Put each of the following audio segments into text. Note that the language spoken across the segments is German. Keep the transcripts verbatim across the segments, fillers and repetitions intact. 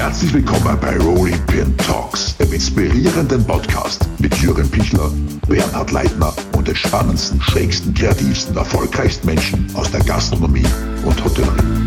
Herzlich willkommen bei Rolling Pin Talks, dem inspirierenden Podcast mit Jürgen Pichler, Bernhard Leitner und den spannendsten, schrägsten, kreativsten, erfolgreichsten Menschen aus der Gastronomie und Hotellerie.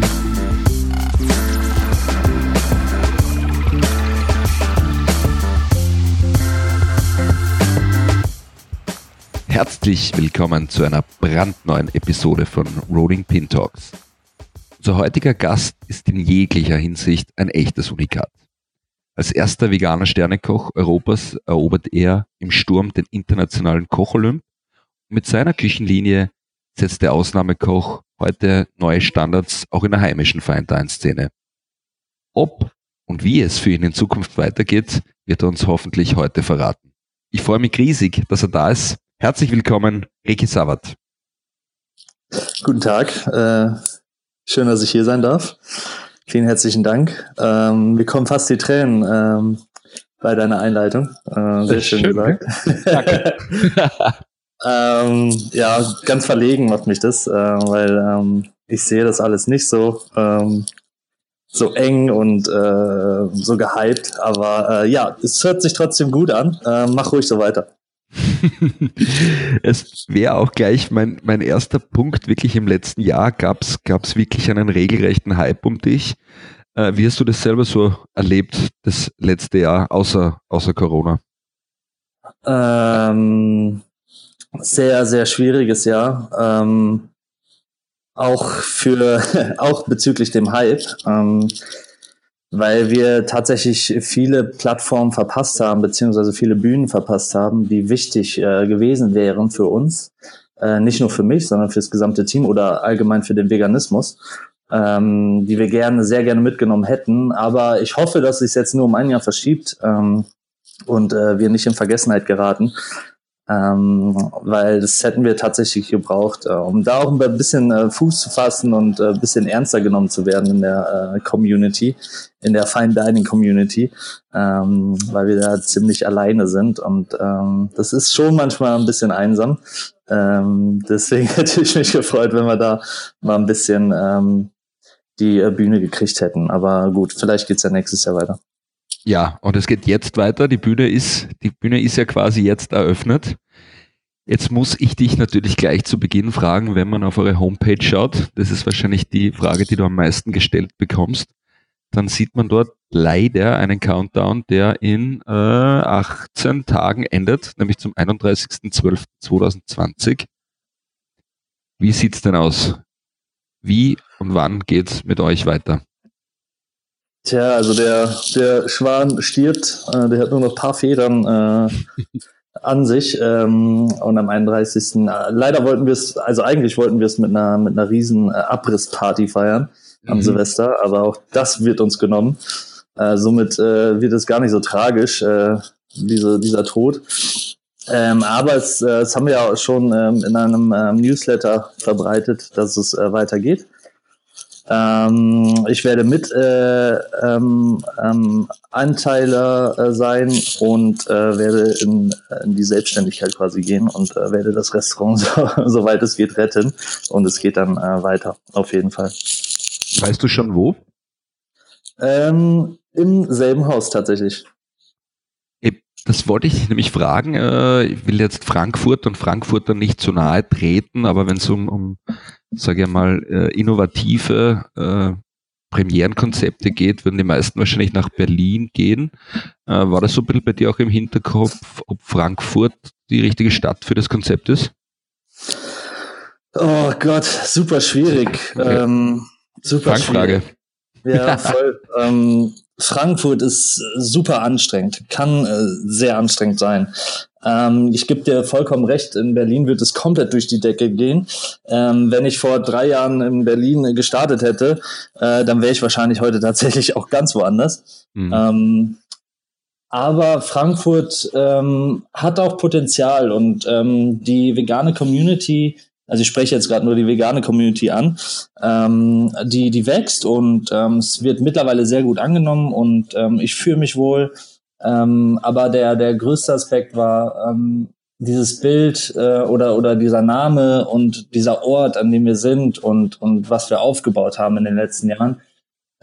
Herzlich willkommen zu einer brandneuen Episode von Rolling Pin Talks. Unser heutiger Gast ist in jeglicher Hinsicht ein echtes Unikat. Als erster veganer Sternekoch Europas erobert er im Sturm den internationalen Koch-Olymp. Mit seiner Küchenlinie setzt der Ausnahmekoch heute neue Standards auch in der heimischen Fine-Dine-Szene. Ob und wie es für ihn in Zukunft weitergeht, wird er uns hoffentlich heute verraten. Ich freue mich riesig, dass er da ist. Herzlich willkommen, Ricky Savard. Guten Tag, äh, schön, dass ich hier sein darf. Vielen herzlichen Dank. Ähm, mir kommen fast die Tränen ähm, bei deiner Einleitung. Äh, sehr schön, schön gesagt. Danke. ähm, ja, ganz verlegen macht mich das, äh, weil ähm, ich sehe das alles nicht so ähm, so eng und äh, so gehypt. Aber äh, ja, es hört sich trotzdem gut an. Äh, mach ruhig so weiter. Es wäre auch gleich mein, mein erster Punkt, wirklich im letzten Jahr gab es wirklich einen regelrechten Hype um dich. Äh, wie hast du das selber so erlebt, das letzte Jahr, außer, außer Corona? Ähm, sehr, sehr schwieriges Jahr. Ähm, auch für, auch bezüglich dem Hype. Ähm, weil wir tatsächlich viele Plattformen verpasst haben, beziehungsweise viele Bühnen verpasst haben, die wichtig äh, gewesen wären für uns. Äh, nicht nur für mich, sondern für das gesamte Team oder allgemein für den Veganismus, ähm, die wir gerne, sehr gerne mitgenommen hätten. Aber ich hoffe, dass es jetzt nur um ein Jahr verschiebt ähm, und äh, wir nicht in Vergessenheit geraten. Ähm, weil das hätten wir tatsächlich gebraucht, äh, um da auch ein bisschen äh, Fuß zu fassen und äh, ein bisschen ernster genommen zu werden in der äh, Community, in der Fine Dining Community, ähm, weil wir da ziemlich alleine sind und ähm, das ist schon manchmal ein bisschen einsam. Ähm, deswegen hätte ich mich gefreut, wenn wir da mal ein bisschen ähm, die äh, Bühne gekriegt hätten. Aber gut, vielleicht geht's ja nächstes Jahr weiter. Ja, und es geht jetzt weiter. Die Bühne ist, die Bühne ist ja quasi jetzt eröffnet. Jetzt muss ich dich natürlich gleich zu Beginn fragen, wenn man auf eure Homepage schaut, das ist wahrscheinlich die Frage, die du am meisten gestellt bekommst, dann sieht man dort leider einen Countdown, der in äh, achtzehn Tagen endet, nämlich zum einunddreißigsten zwölften zweitausendzwanzig. Wie sieht's denn aus? Wie und wann geht's mit euch weiter? Tja, also der, der Schwan stirbt, äh, der hat nur noch ein paar Federn äh, an sich ähm, und am einunddreißigsten Äh, leider wollten wir es, also eigentlich wollten wir es mit einer mit einer riesen äh, Abrissparty feiern am mhm. Silvester, aber auch das wird uns genommen. Äh, somit äh, wird es gar nicht so tragisch, äh, diese, dieser Tod. Ähm, aber es, äh, es haben wir ja schon ähm, in einem ähm, Newsletter verbreitet, dass es äh, weitergeht. Ähm, ich werde mit äh, ähm, ähm, Anteiler äh, sein und äh, werde in, in die Selbstständigkeit quasi gehen und äh, werde das Restaurant so, soweit es geht retten und es geht dann äh, weiter, auf jeden Fall. Weißt du schon wo? Ähm, im selben Haus tatsächlich. Das wollte ich nämlich fragen. Ich will jetzt Frankfurt und Frankfurter nicht zu nahe treten, aber wenn es um, um sage ich mal, innovative äh, Premierenkonzepte geht, würden die meisten wahrscheinlich nach Berlin gehen. Äh, war das so ein bisschen bei dir auch im Hinterkopf, ob Frankfurt die richtige Stadt für das Konzept ist? Oh Gott, super schwierig. Okay. Ähm, super Fangfrage. schwierig. Ja, voll. ähm, Frankfurt ist super anstrengend, kann äh, sehr anstrengend sein. Ähm, ich gebe dir vollkommen recht, in Berlin wird es komplett durch die Decke gehen. Ähm, wenn ich vor drei Jahren in Berlin gestartet hätte, äh, dann wäre ich wahrscheinlich heute tatsächlich auch ganz woanders. Mhm. Ähm, aber Frankfurt ähm, hat auch Potenzial und ähm, die vegane Community, also ich spreche jetzt gerade nur die vegane Community an, ähm, die die wächst und ähm, es wird mittlerweile sehr gut angenommen und ähm, ich fühle mich wohl. Ähm, aber der der größte Aspekt war ähm, dieses Bild äh, oder oder dieser Name und dieser Ort, an dem wir sind und und was wir aufgebaut haben in den letzten Jahren.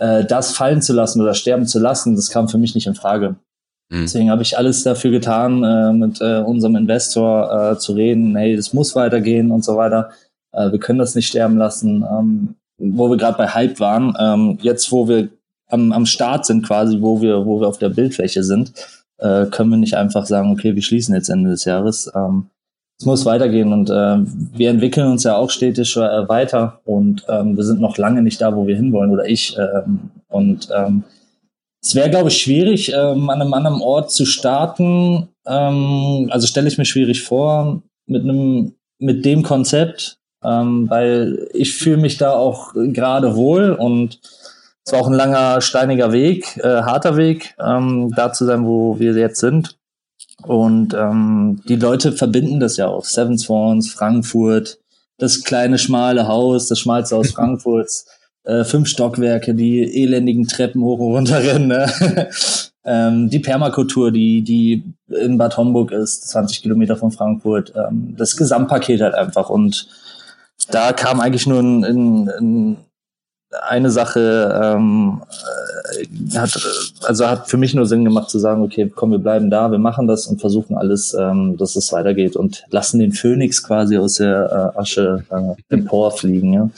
äh, das fallen zu lassen oder sterben zu lassen, das kam für mich nicht in Frage. Mhm. Deswegen habe ich alles dafür getan, äh, mit äh, unserem Investor äh, zu reden, hey, das muss weitergehen und so weiter. Äh, wir können das nicht sterben lassen. Ähm, wo wir gerade bei Hype waren, ähm, jetzt wo wir am, am Start sind quasi, wo wir, wo wir auf der Bildfläche sind, äh, können wir nicht einfach sagen, okay, wir schließen jetzt Ende des Jahres. Ähm, es muss weitergehen und äh, wir entwickeln uns ja auch stetig äh, weiter und ähm, wir sind noch lange nicht da, wo wir hinwollen, oder ich. Ähm, und ähm, es wäre, glaube ich, schwierig, ähm, an einem anderen Ort zu starten. Ähm, also stelle ich mir schwierig vor, mit einem, mit dem Konzept, ähm, weil ich fühle mich da auch gerade wohl und es war auch ein langer, steiniger Weg, äh, harter Weg, ähm, da zu sein, wo wir jetzt sind. Und ähm, die Leute verbinden das ja auch. Seven Swans, Frankfurt, das kleine, schmale Haus, das schmalste Haus Frankfurts, äh, fünf Stockwerke, die elendigen Treppen hoch und runter rennen. Ne? ähm, die Permakultur, die die in Bad Homburg ist, zwanzig Kilometer von Frankfurt. Ähm, das Gesamtpaket halt einfach. Und da kam eigentlich nur in, in, in eine Sache, ähm, hat, also hat für mich nur Sinn gemacht zu sagen, okay, komm, wir bleiben da, wir machen das und versuchen alles, ähm, dass es weitergeht und lassen den Phönix quasi aus der äh, Asche äh, emporfliegen. Ja.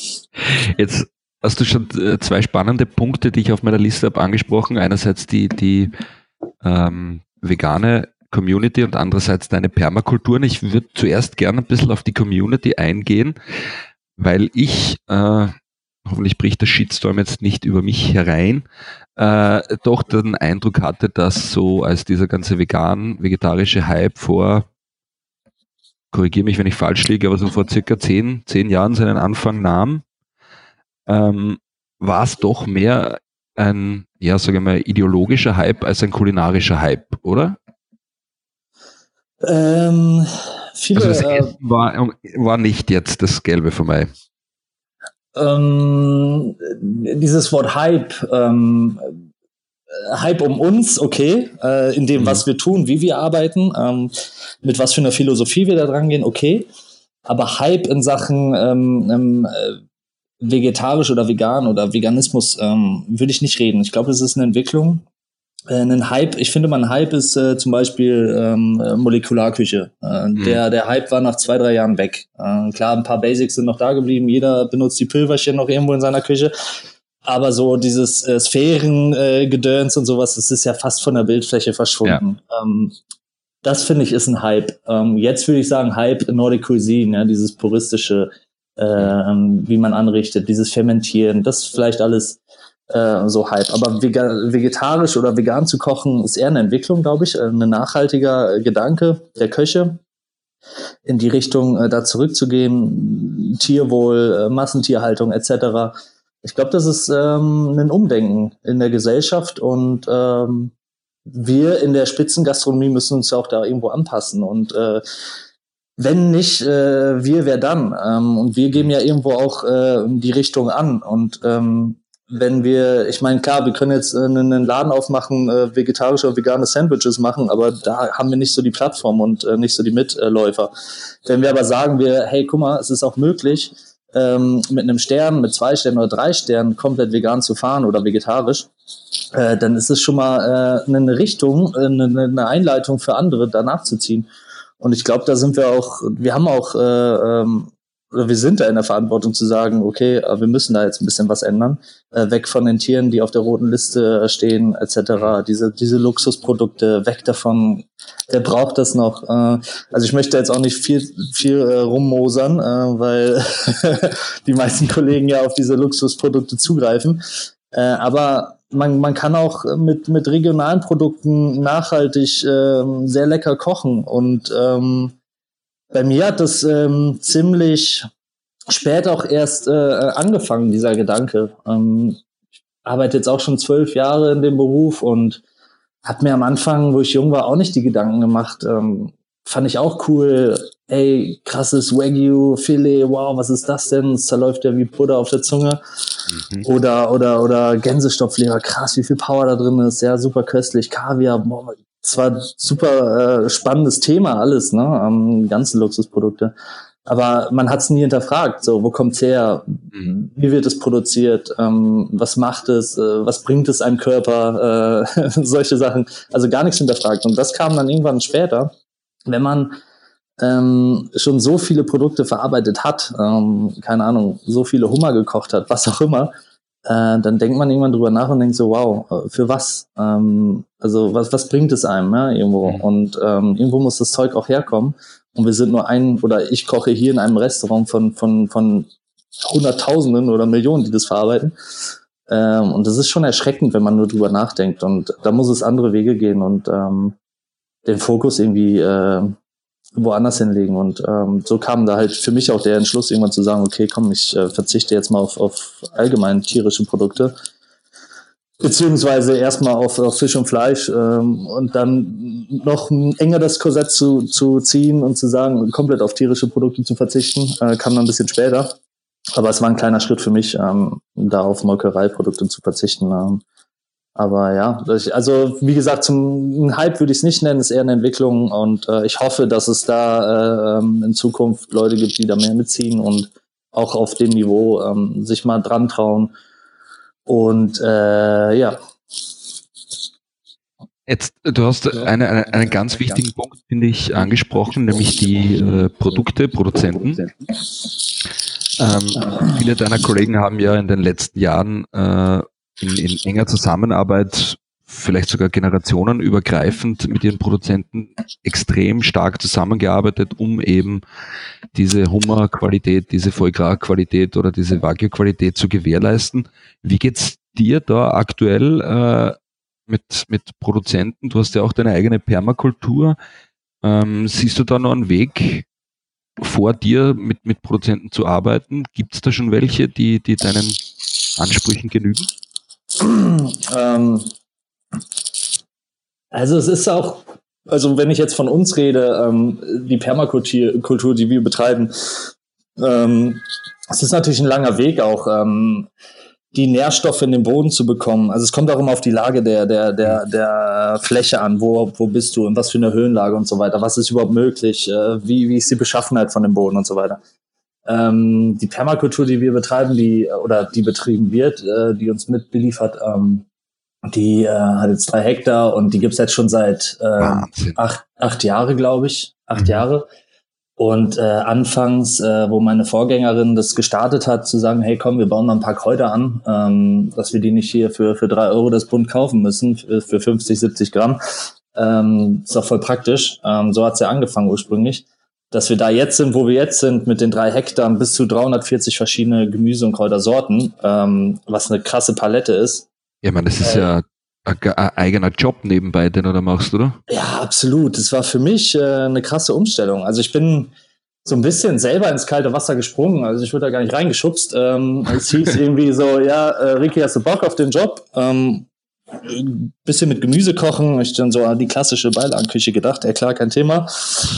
Jetzt hast du schon zwei spannende Punkte, die ich auf meiner Liste habe, angesprochen. Einerseits die, die ähm, vegane Community und andererseits deine Permakulturen. Ich würde zuerst gerne ein bisschen auf die Community eingehen, weil ich, äh, hoffentlich bricht der Shitstorm jetzt nicht über mich herein, äh, doch den Eindruck hatte, dass so als dieser ganze vegan-vegetarische Hype vor, korrigiere mich, wenn ich falsch liege, aber so vor circa zehn, zehn Jahren seinen Anfang nahm, ähm, war es doch mehr ein, ja, sagen wir mal, ideologischer Hype als ein kulinarischer Hype, oder? Ähm, viele, also das äh, Essen war, war nicht jetzt das Gelbe von Mai. Ähm, dieses Wort Hype, ähm, Hype um uns, okay, äh, in dem, mhm. was wir tun, wie wir arbeiten, ähm, mit was für einer Philosophie wir da dran gehen, okay. Aber Hype in Sachen ähm, ähm, äh, vegetarisch oder vegan oder Veganismus ähm, würde ich nicht reden. Ich glaube, es ist eine Entwicklung. Äh, ein Hype, ich finde mal, ein Hype ist äh, zum Beispiel ähm, Molekularküche. Äh, mhm. der, der Hype war nach zwei, drei Jahren weg. Äh, klar, ein paar Basics sind noch da geblieben. Jeder benutzt die Pülverchen noch irgendwo in seiner Küche. Aber so dieses äh, Sphären-Gedöns äh, und sowas, das ist ja fast von der Bildfläche verschwunden. Ja. Ähm, das finde ich ist ein Hype. Ähm, jetzt würde ich sagen Hype Nordic Cuisine, ja, dieses puristische, äh, wie man anrichtet, dieses Fermentieren, das vielleicht alles äh, so Hype. Aber vega- vegetarisch oder vegan zu kochen ist eher eine Entwicklung, glaube ich, ein nachhaltiger Gedanke der Köche, in die Richtung äh, da zurückzugehen, Tierwohl, äh, Massentierhaltung et cetera. Ich glaube, das ist ähm, ein Umdenken in der Gesellschaft und ähm, wir in der Spitzengastronomie müssen uns ja auch da irgendwo anpassen und äh, wenn nicht äh, wir, wer dann? Ähm, und wir geben ja irgendwo auch äh, die Richtung an und ähm, wenn wir, ich meine, klar, wir können jetzt äh, einen Laden aufmachen, äh, vegetarische oder vegane Sandwiches machen, aber da haben wir nicht so die Plattform und äh, nicht so die Mitläufer. Wenn wir aber sagen, wir, hey, guck mal, es ist auch möglich, ähm, mit einem Stern, mit zwei Sternen oder drei Sternen komplett vegan zu fahren oder vegetarisch, äh, dann ist es schon mal äh, eine Richtung, äh, eine, eine Einleitung für andere, danach zu ziehen. Und ich glaube, da sind wir auch, wir haben auch, äh, ähm, oder wir sind da in der Verantwortung zu sagen, okay, wir müssen da jetzt ein bisschen was ändern, äh, weg von den Tieren, die auf der roten Liste stehen, et cetera. Diese diese Luxusprodukte, weg davon. Wer braucht das noch? Äh, also ich möchte jetzt auch nicht viel viel äh, rummosern, äh, weil die meisten Kollegen ja auf diese Luxusprodukte zugreifen. Äh, aber man man kann auch mit mit regionalen Produkten nachhaltig äh, sehr lecker kochen und ähm, bei mir hat das ähm, ziemlich spät auch erst äh, angefangen, dieser Gedanke. Ähm, ich arbeite jetzt auch schon zwölf Jahre in dem Beruf und habe mir am Anfang, wo ich jung war, auch nicht die Gedanken gemacht. Ähm, fand ich auch cool. Ey, krasses Wagyu-Filet, wow, was ist das denn? Es zerläuft ja wie Butter auf der Zunge. Mhm. Oder oder oder Gänsestopfleber, krass, wie viel Power da drin ist. Ja, super köstlich. Kaviar, boah, es war super äh, spannendes Thema alles, ne, ähm, ganze Luxusprodukte. Aber man hat es nie hinterfragt. So, wo kommt's her? Mhm. Wie wird es produziert? Ähm, was macht es? Äh, was bringt es einem Körper? Äh, solche Sachen. Also gar nichts hinterfragt. Und das kam dann irgendwann später, wenn man ähm, schon so viele Produkte verarbeitet hat, ähm, keine Ahnung, so viele Hummer gekocht hat, was auch immer, äh, dann denkt man irgendwann drüber nach und denkt so, wow, für was? Ähm, also was, was bringt es einem, ja, irgendwo? Mhm. Und ähm, irgendwo muss das Zeug auch herkommen. Und wir sind nur ein, oder ich koche hier in einem Restaurant von, von, von Hunderttausenden oder Millionen, die das verarbeiten. Ähm, und das ist schon erschreckend, wenn man nur drüber nachdenkt. Und da muss es andere Wege gehen und ähm, den Fokus irgendwie äh, woanders hinlegen. Und ähm, so kam da halt für mich auch der Entschluss, irgendwann zu sagen, okay, komm, ich äh, verzichte jetzt mal auf, auf allgemein tierische Produkte. Beziehungsweise erstmal auf, auf Fisch und Fleisch ähm, und dann noch enger das Korsett zu, zu ziehen und zu sagen, komplett auf tierische Produkte zu verzichten, äh, kam dann ein bisschen später. Aber es war ein kleiner Schritt für mich, ähm, da auf Molkereiprodukte zu verzichten. Ähm. Aber ja, also wie gesagt, zum Hype würde ich es nicht nennen, es ist eher eine Entwicklung und äh, ich hoffe, dass es da äh, in Zukunft Leute gibt, die da mehr mitziehen und auch auf dem Niveau ähm, sich mal dran trauen. Und äh, ja. Jetzt, du hast eine, eine, einen ganz wichtigen Punkt, finde ich, angesprochen, nämlich die äh, Produkte, Produzenten. Ähm, viele deiner Kollegen haben ja in den letzten Jahren äh, in, in enger Zusammenarbeit, vielleicht sogar generationenübergreifend mit ihren Produzenten extrem stark zusammengearbeitet, um eben diese Hummer-Qualität, diese Foie-Gras-Qualität oder diese Wagyu-Qualität zu gewährleisten. Wie geht's dir da aktuell äh, mit, mit Produzenten? Du hast ja auch deine eigene Permakultur. Ähm, siehst du da noch einen Weg vor dir, mit, mit Produzenten zu arbeiten? Gibt es da schon welche, die, die deinen Ansprüchen genügen? ähm, also es ist auch, also wenn ich jetzt von uns rede, ähm, die Permakultur, Kultur, die wir betreiben, ähm, es ist natürlich ein langer Weg auch, ähm, die Nährstoffe in den Boden zu bekommen. Also es kommt auch immer auf die Lage der, der, der, der Fläche an. Wo, wo bist du? In was für eine Höhenlage und so weiter? Was ist überhaupt möglich? Äh, wie, wie ist die Beschaffenheit von dem Boden und so weiter? Ähm, die Permakultur, die wir betreiben, die, oder die betrieben wird, äh, die uns mitbeliefert, ähm, die äh, hat jetzt drei Hektar und die gibt's jetzt schon seit äh, acht, acht Jahre, glaube ich. Acht mhm. Jahre. Und äh, anfangs, äh, wo meine Vorgängerin das gestartet hat, zu sagen, hey komm, wir bauen mal ein paar Kräuter an, ähm, dass wir die nicht hier für für drei Euro das Bund kaufen müssen, für, für fünfzig, siebzig Gramm. Ähm, ist auch voll praktisch. Ähm, so hat's ja angefangen ursprünglich. Dass wir da jetzt sind, wo wir jetzt sind, mit den drei Hektar bis zu dreihundertvierzig verschiedene Gemüse- und Kräutersorten, ähm, was eine krasse Palette ist. Ja, man, das ist äh, ja ein eigener Job nebenbei, den du da machst, oder? Ja, absolut. Das war für mich äh, eine krasse Umstellung. Also ich bin so ein bisschen selber ins kalte Wasser gesprungen. Also ich wurde da gar nicht reingeschubst. Ähm, es hieß irgendwie so, ja, äh, Ricky, hast du Bock auf den Job? Ähm, ein bisschen mit Gemüse kochen. Ich dann so an die klassische Beilagenküche gedacht. Ja klar, kein Thema.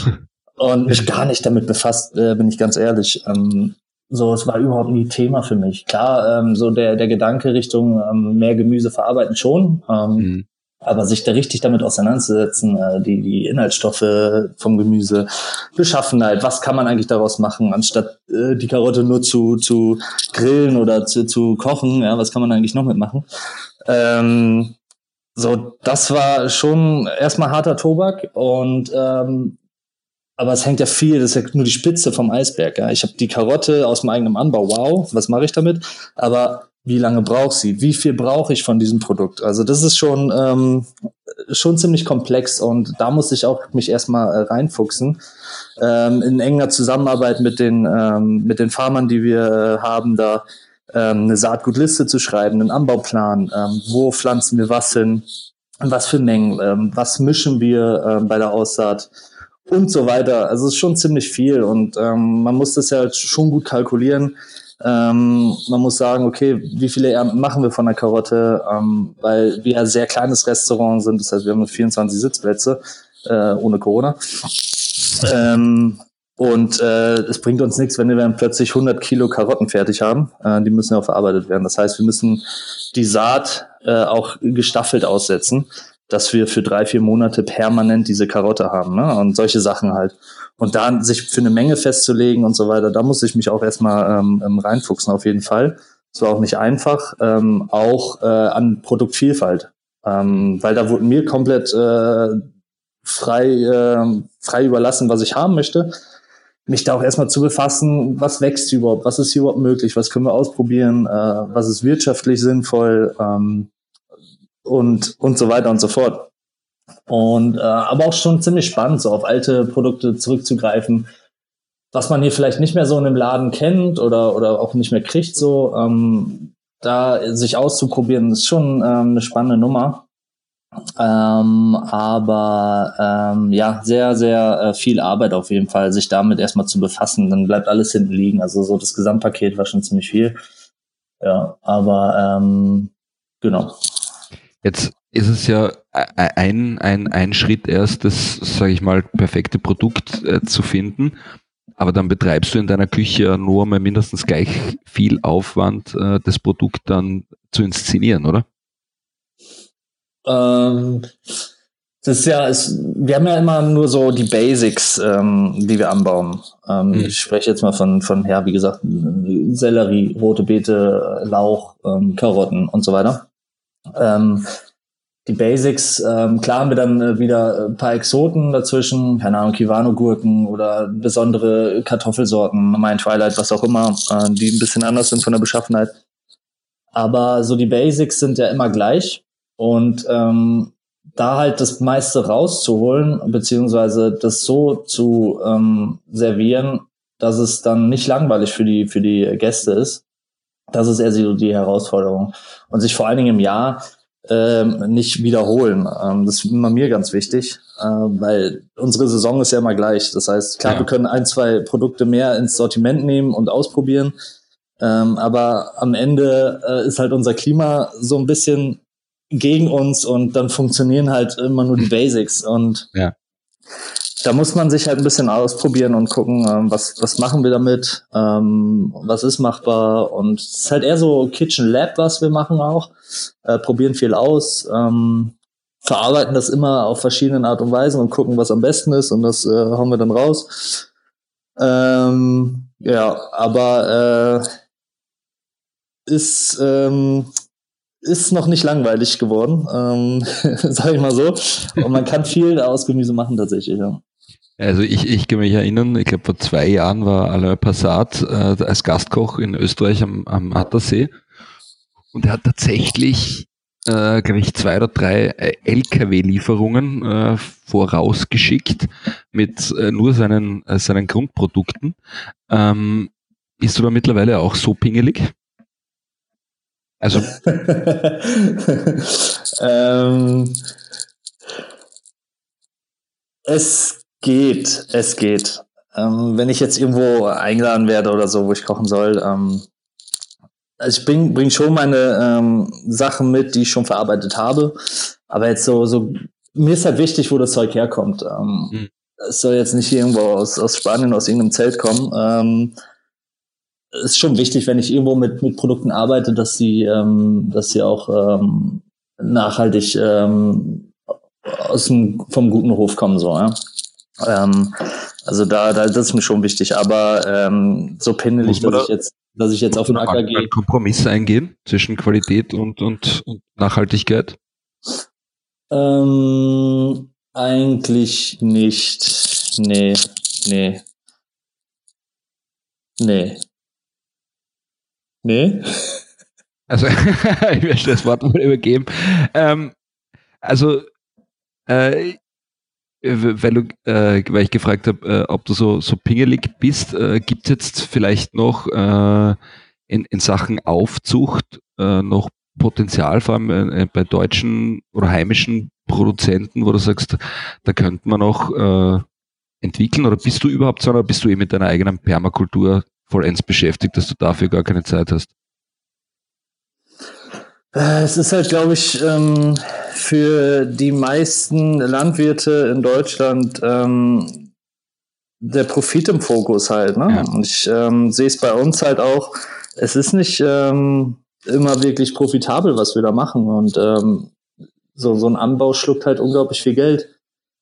Und mich gar nicht damit befasst, äh, bin ich ganz ehrlich. Ähm, so, es war überhaupt nie Thema für mich. Klar, ähm, so der der Gedanke Richtung ähm, mehr Gemüse verarbeiten schon, ähm, mhm. aber sich da richtig damit auseinanderzusetzen, äh, die die Inhaltsstoffe vom Gemüse, Beschaffenheit, was kann man eigentlich daraus machen, anstatt äh, die Karotte nur zu zu grillen oder zu zu kochen, ja, was kann man eigentlich noch mitmachen? Ähm, so, das war schon erstmal harter Tobak und ähm, aber es hängt ja viel, das ist ja nur die Spitze vom Eisberg. Ja. Ich habe die Karotte aus meinem eigenen Anbau, wow, was mache ich damit? Aber wie lange braucht sie? Wie viel brauche ich von diesem Produkt? Also das ist schon ähm, schon ziemlich komplex und da muss ich auch mich erstmal äh, reinfuchsen. Ähm, in enger Zusammenarbeit mit den ähm, mit den Farmern, die wir äh, haben, da ähm, eine Saatgutliste zu schreiben, einen Anbauplan, ähm, wo pflanzen wir was hin, was für Mengen, ähm, was mischen wir ähm, bei der Aussaat und so weiter. Also es ist schon ziemlich viel und ähm, man muss das ja schon gut kalkulieren. Ähm, man muss sagen, okay, wie viele Ernten machen wir von der Karotte, ähm, weil wir ein sehr kleines Restaurant sind, das heißt, wir haben nur vierundzwanzig Sitzplätze äh, ohne Corona. Ähm, und äh, es bringt uns nichts, wenn wir dann plötzlich hundert Kilo Karotten fertig haben. Äh, die müssen ja auch verarbeitet werden. Das heißt, wir müssen die Saat äh, auch gestaffelt aussetzen. dass wir für drei, vier Monate permanent diese Karotte haben, ne? Und solche Sachen halt. Und da sich für eine Menge festzulegen und so weiter, da muss ich mich auch erstmal ähm, reinfuchsen auf jeden Fall. Es war auch nicht einfach, ähm, auch äh, an Produktvielfalt. Ähm, weil da wurde mir komplett äh, frei, äh, frei überlassen, was ich haben möchte. Mich da auch erstmal zu befassen, was wächst überhaupt, was ist hier überhaupt möglich, was können wir ausprobieren, äh, was ist wirtschaftlich sinnvoll ähm, und und so weiter und so fort. Und äh, aber auch schon ziemlich spannend, so auf alte Produkte zurückzugreifen, was man hier vielleicht nicht mehr so in einem Laden kennt oder oder auch nicht mehr kriegt, so ähm, da sich auszuprobieren, ist schon ähm, eine spannende Nummer. Ähm, aber ähm, ja, sehr, sehr äh, viel Arbeit auf jeden Fall, sich damit erstmal zu befassen. Dann bleibt alles hinten liegen. Also so das Gesamtpaket war schon ziemlich viel. Ja, aber ähm, genau. Jetzt ist es ja ein, ein, ein Schritt erst, das, sage ich mal, perfekte Produkt äh, zu finden. Aber dann betreibst du in deiner Küche ja nur mal mindestens gleich viel Aufwand, äh, das Produkt dann zu inszenieren, oder? Ähm, das ist ja, ist, wir haben ja immer nur so die Basics, ähm, die wir anbauen. Ähm, mhm. Ich spreche jetzt mal von, von, ja, wie gesagt, Sellerie, rote Beete, Lauch, ähm, Karotten und so weiter. Ähm, die Basics, ähm, klar haben wir dann äh, wieder ein paar Exoten dazwischen, keine Ahnung, Kiwano-Gurken oder besondere Kartoffelsorten, mein Twilight, was auch immer, äh, die ein bisschen anders sind von der Beschaffenheit. Aber so die Basics sind ja immer gleich. Und ähm, da halt das meiste rauszuholen, beziehungsweise das so zu ähm, servieren, dass es dann nicht langweilig für die für die Gäste ist, das ist eher so die Herausforderung. Und sich vor allen Dingen im Jahr ähm, nicht wiederholen. Ähm, das ist immer mir ganz wichtig, äh, weil unsere Saison ist ja immer gleich. Das heißt, klar, ja. wir können ein, zwei Produkte mehr ins Sortiment nehmen und ausprobieren, ähm, aber am Ende äh, ist halt unser Klima so ein bisschen gegen uns und dann funktionieren halt immer nur die Basics und ja. da muss man sich halt ein bisschen ausprobieren und gucken, ähm, was was machen wir damit, ähm, was ist machbar und es ist halt eher so Kitchen Lab, was wir machen auch, äh, probieren viel aus, ähm, verarbeiten das immer auf verschiedenen Art und Weisen und gucken, was am besten ist und das äh, hauen wir dann raus. Ähm, ja, aber äh, ist ähm, ist noch nicht langweilig geworden, ähm, sag ich mal so. Und man kann viel aus Gemüse machen tatsächlich, ja. Also ich, ich kann mich erinnern, ich glaube vor zwei Jahren war Alain Passat äh, als Gastkoch in Österreich am, am Attersee und er hat tatsächlich, äh, glaube ich, zwei oder drei L K W-Lieferungen äh, vorausgeschickt mit äh, nur seinen, äh, seinen Grundprodukten. Ähm, bist du da mittlerweile auch so pingelig? Also ähm, es geht, es geht. Ähm, wenn ich jetzt irgendwo eingeladen werde oder so, wo ich kochen soll, ähm, also ich bring, bring schon meine ähm, Sachen mit, die ich schon verarbeitet habe. Aber jetzt so, so mir ist halt wichtig, wo das Zeug herkommt. Ähm, hm. Es soll jetzt nicht irgendwo aus, aus Spanien, aus irgendeinem Zelt kommen. Ähm, ist schon wichtig, wenn ich irgendwo mit mit Produkten arbeite, dass sie ähm, dass sie auch ähm, nachhaltig ähm, aus dem vom guten Hof kommen, so, ja. Ähm, also da da das ist mir schon wichtig, aber ähm, so pingelig, dass da, ich jetzt dass ich jetzt auf den Acker gehe. Einen Kompromiss eingehen zwischen Qualität und und, und Nachhaltigkeit? Ähm, eigentlich nicht. Nee, nee. Nee. Nee. Also, ich werde das Wort mal übergeben. Ähm, also, äh, weil, du, äh, weil ich gefragt habe, äh, ob du so, so pingelig bist, äh, gibt es jetzt vielleicht noch äh, in, in Sachen Aufzucht äh, noch Potenzial, vor allem äh, bei deutschen oder heimischen Produzenten, wo du sagst, da könnte man noch äh, entwickeln, oder bist du überhaupt so, oder bist du eh mit deiner eigenen Permakultur vollends beschäftigt, dass du dafür gar keine Zeit hast? Es ist halt, glaube ich, ähm, für die meisten Landwirte in Deutschland ähm, der Profit im Fokus halt, ne? Ja. Und ich ähm, sehe es bei uns halt auch, es ist nicht ähm, immer wirklich profitabel, was wir da machen. Und ähm, so, so ein Anbau schluckt halt unglaublich viel Geld.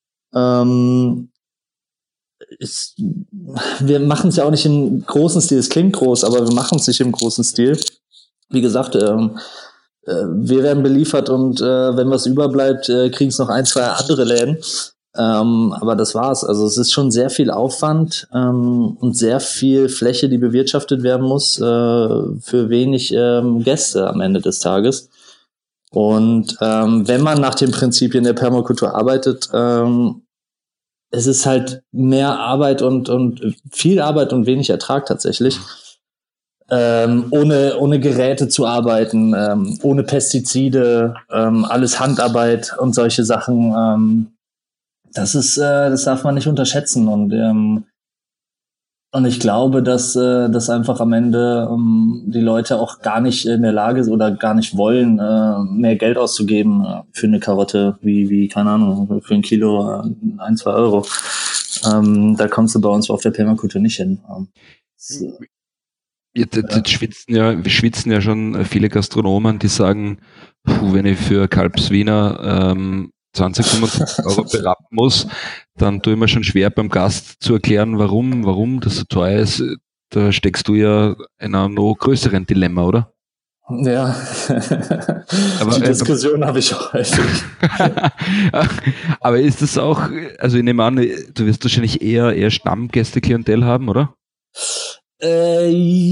Ähm, ist, wir machen es ja auch nicht im großen Stil, es klingt groß, aber wir machen es nicht im großen Stil. Wie gesagt, ähm, äh, wir werden beliefert und äh, wenn was überbleibt, äh, kriegen es noch ein, zwei andere Läden. Ähm, aber das war's. Also es ist schon sehr viel Aufwand ähm, und sehr viel Fläche, die bewirtschaftet werden muss, äh, für wenig ähm, Gäste am Ende des Tages. Und ähm, wenn man nach den Prinzipien der Permakultur arbeitet, ähm, es ist halt mehr Arbeit und, und viel Arbeit und wenig Ertrag tatsächlich. Ähm, ohne, ohne Geräte zu arbeiten, ähm, ohne Pestizide, ähm, alles Handarbeit und solche Sachen. Ähm, das ist, äh, das darf man nicht unterschätzen. Und, ähm, und ich glaube, dass, äh, dass einfach am Ende ähm, die Leute auch gar nicht in der Lage sind oder gar nicht wollen, äh, mehr Geld auszugeben äh, für eine Karotte, wie, wie, keine Ahnung, für ein Kilo, äh, ein, zwei Euro. Ähm, da kommst du bei uns auf der Permakultur nicht hin. Ähm, so. Jetzt, jetzt, jetzt schwitzen ja, wir schwitzen ja schon viele Gastronomen, die sagen, puh, wenn ich für Kalbswiener ähm, zwanzig, fünfundzwanzig Euro berappen muss, dann tue ich mir schon schwer beim Gast zu erklären, warum, warum das so teuer ist. Da steckst du ja in einem noch größeren Dilemma, oder? Ja, aber, die Diskussion äh, habe ich auch häufig. Aber ist das auch, also ich nehme an, du wirst wahrscheinlich eher, eher Stammgäste-Klientel haben, oder? Äh,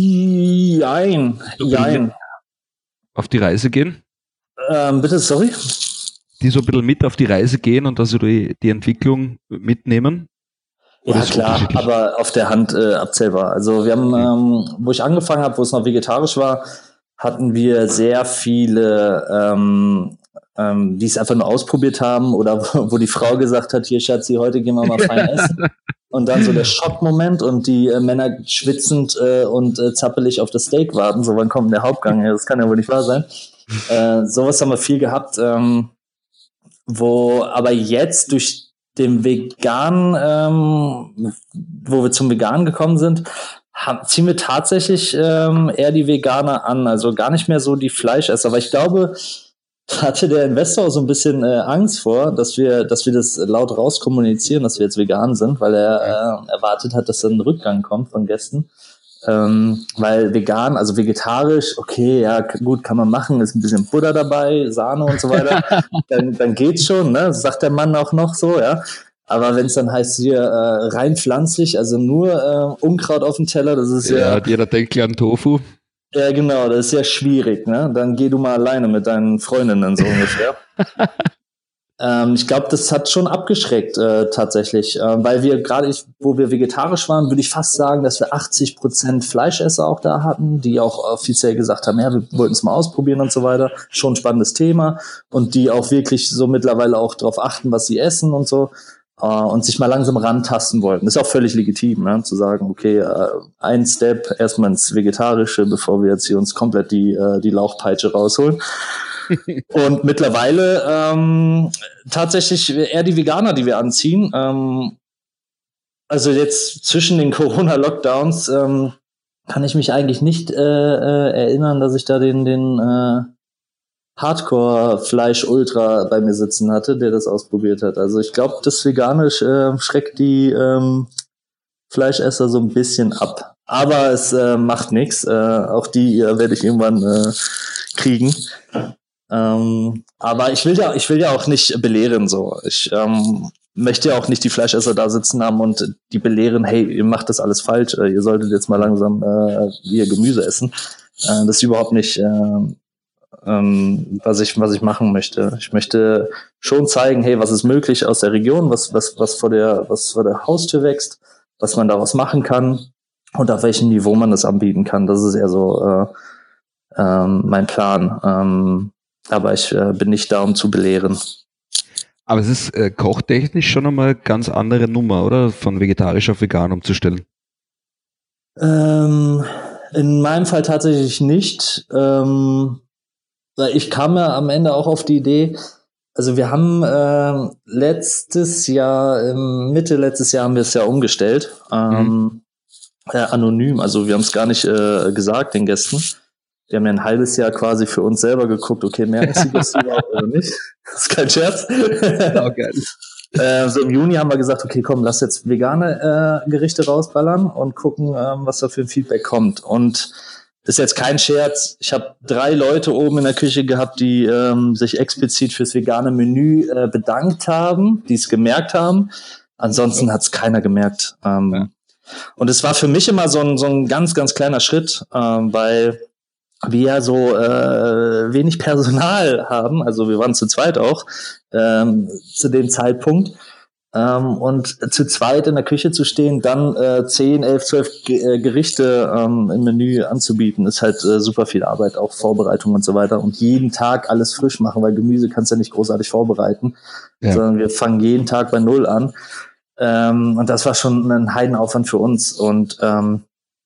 jein, jein. Auf die Reise gehen? Ähm, bitte, sorry? Die so ein bisschen mit auf die Reise gehen und also die, die Entwicklung mitnehmen? Oder ja klar, aber auf der Hand äh, abzählbar. Also wir haben, ähm, wo ich angefangen habe, wo es noch vegetarisch war, hatten wir sehr viele, ähm, ähm, die es einfach nur ausprobiert haben oder wo, wo die Frau gesagt hat, hier Schatzi, heute gehen wir mal fein essen. Und dann so der Schockmoment und die äh, Männer schwitzend äh, und äh, zappelig auf das Steak warten. So, wann kommt der Hauptgang? Das kann ja wohl nicht wahr sein. Äh, sowas haben wir viel gehabt. Ähm, wo aber jetzt durch den Vegan, ähm, wo wir zum Vegan gekommen sind, haben, ziehen wir tatsächlich ähm, eher die Veganer an, also gar nicht mehr so die Fleischesser, weil ich glaube, da hatte der Investor auch so ein bisschen äh, Angst vor, dass wir, dass wir das laut rauskommunizieren, dass wir jetzt vegan sind, weil er äh, erwartet hat, dass dann ein Rückgang kommt von Gästen. Ähm, weil vegan, also vegetarisch, okay, ja, gut, kann man machen, ist ein bisschen Butter dabei, Sahne und so weiter, dann, dann geht's schon, ne, sagt der Mann auch noch so, ja. Aber wenn es dann heißt hier äh, rein pflanzlich, also nur äh, Unkraut auf dem Teller, das ist ja... Ja, jeder denkt ja an Tofu. Ja, genau, das ist ja schwierig, ne? Dann geh du mal alleine mit deinen Freundinnen so ungefähr. Ähm, ich glaube, das hat schon abgeschreckt äh, tatsächlich, äh, weil wir gerade, wo wir vegetarisch waren, würde ich fast sagen, dass wir achtzig Prozent Fleischesser auch da hatten, die auch offiziell gesagt haben, ja, wir wollten es mal ausprobieren und so weiter. Schon ein spannendes Thema und die auch wirklich so mittlerweile auch darauf achten, was sie essen und so äh, und sich mal langsam rantasten wollten. Das ist auch völlig legitim, ne? Zu sagen, okay, äh, ein Step erstmal ins Vegetarische, bevor wir jetzt hier uns komplett die, äh, die Lauchpeitsche rausholen. Und mittlerweile ähm, tatsächlich eher die Veganer, die wir anziehen. Ähm, also jetzt zwischen den Corona-Lockdowns ähm, kann ich mich eigentlich nicht äh, äh, erinnern, dass ich da den, den äh, Hardcore-Fleisch-Ultra bei mir sitzen hatte, der das ausprobiert hat. Also ich glaube, das Vegane äh, schreckt die ähm, Fleischesser so ein bisschen ab. Aber es äh, macht nichts. Äh, auch die äh, werde ich irgendwann äh, kriegen. Ähm, aber ich will ja, ich will ja auch nicht belehren, so. Ich ähm, möchte ja auch nicht die Fleischesser da sitzen haben und die belehren, hey, ihr macht das alles falsch, äh, ihr solltet jetzt mal langsam äh, ihr Gemüse essen. Äh, das ist überhaupt nicht, äh, ähm, was ich, was ich machen möchte. Ich möchte schon zeigen, hey, was ist möglich aus der Region, was, was, was vor der, was vor der Haustür wächst, was man daraus machen kann und auf welchem Niveau man das anbieten kann. Das ist eher so äh, ähm, mein Plan. Ähm, Aber ich äh, bin nicht da, um zu belehren. Aber es ist äh, kochtechnisch schon einmal eine ganz andere Nummer, oder? Von vegetarisch auf vegan umzustellen. Ähm, in meinem Fall tatsächlich nicht. Ähm, ich kam ja am Ende auch auf die Idee, also wir haben äh, letztes Jahr, ähm, Mitte letztes Jahr haben wir es ja umgestellt. Ähm, mhm. äh, anonym, also wir haben es gar nicht äh, gesagt den Gästen. Wir haben ja ein halbes Jahr quasi für uns selber geguckt, okay, merken Sie das überhaupt oder nicht? Das ist kein Scherz. Ja, geil. Äh, so im Juni haben wir gesagt, okay, komm, lass jetzt vegane äh, Gerichte rausballern und gucken, ähm, was da für ein Feedback kommt. Und das ist jetzt kein Scherz. Ich habe drei Leute oben in der Küche gehabt, die ähm, sich explizit fürs vegane Menü äh, bedankt haben, die es gemerkt haben. Ansonsten hat es keiner gemerkt. Ähm, ja. Und es war für mich immer so ein, so ein ganz, ganz kleiner Schritt, ähm, weil wir ja so äh, wenig Personal haben. Also wir waren zu zweit auch ähm, zu dem Zeitpunkt. Ähm, und zu zweit in der Küche zu stehen, dann äh, zehn, elf, zwölf Gerichte ähm, im Menü anzubieten, ist halt äh, super viel Arbeit, auch Vorbereitung und so weiter. Und jeden Tag alles frisch machen, weil Gemüse kannst du ja nicht großartig vorbereiten, ja. sondern wir fangen jeden Tag bei Null an. Ähm, und das war schon ein Heidenaufwand für uns. Und ähm,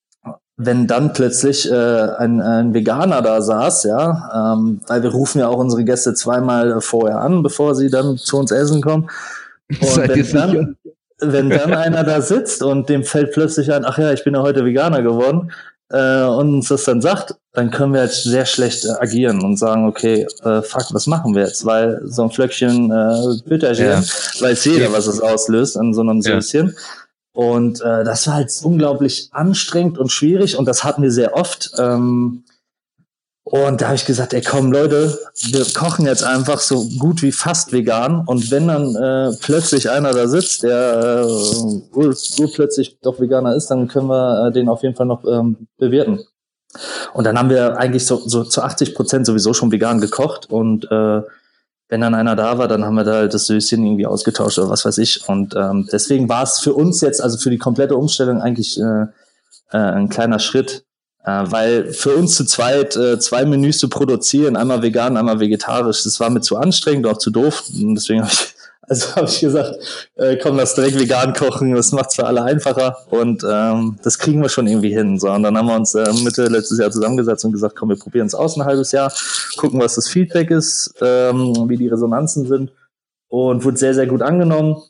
wenn dann plötzlich äh, ein, ein Veganer da saß, ja, ähm, weil wir rufen ja auch unsere Gäste zweimal vorher an, bevor sie dann zu uns essen kommen. Und Seid wenn dann, wenn dann einer da sitzt und dem fällt plötzlich ein, ach ja, ich bin ja heute Veganer geworden, äh, und uns das dann sagt, dann können wir halt sehr schlecht äh, agieren und sagen, okay, äh, fuck, was machen wir jetzt? Weil so ein Flöckchen äh, Bitterchen, ja. weiß jeder, was es auslöst an so einem Söschen. Ja. Und äh, das war halt unglaublich anstrengend und schwierig und das hatten wir sehr oft. Ähm, Und da habe ich gesagt, ey komm Leute, wir kochen jetzt einfach so gut wie fast vegan. Und wenn dann äh, plötzlich einer da sitzt, der äh, urplötzlich doch Veganer ist, dann können wir äh, den auf jeden Fall noch ähm, bewerten. Und dann haben wir eigentlich so, so zu achtzig Prozent sowieso schon vegan gekocht. Und äh, wenn dann einer da war, dann haben wir da halt das Söschen irgendwie ausgetauscht oder was weiß ich. Und ähm, deswegen war es für uns jetzt, also für die komplette Umstellung eigentlich äh, äh, ein kleiner Schritt. Äh, weil für uns zu zweit äh, zwei Menüs zu produzieren, einmal vegan, einmal vegetarisch, das war mir zu anstrengend, auch zu doof. Und deswegen habe ich, also hab ich gesagt, äh, komm, lass direkt vegan kochen, das macht's für alle einfacher. Und ähm, das kriegen wir schon irgendwie hin. So. Und dann haben wir uns äh, Mitte letztes Jahr zusammengesetzt und gesagt, komm, wir probieren es aus ein halbes Jahr, gucken, was das Feedback ist, ähm, wie die Resonanzen sind. Und wurde sehr, sehr gut angenommen.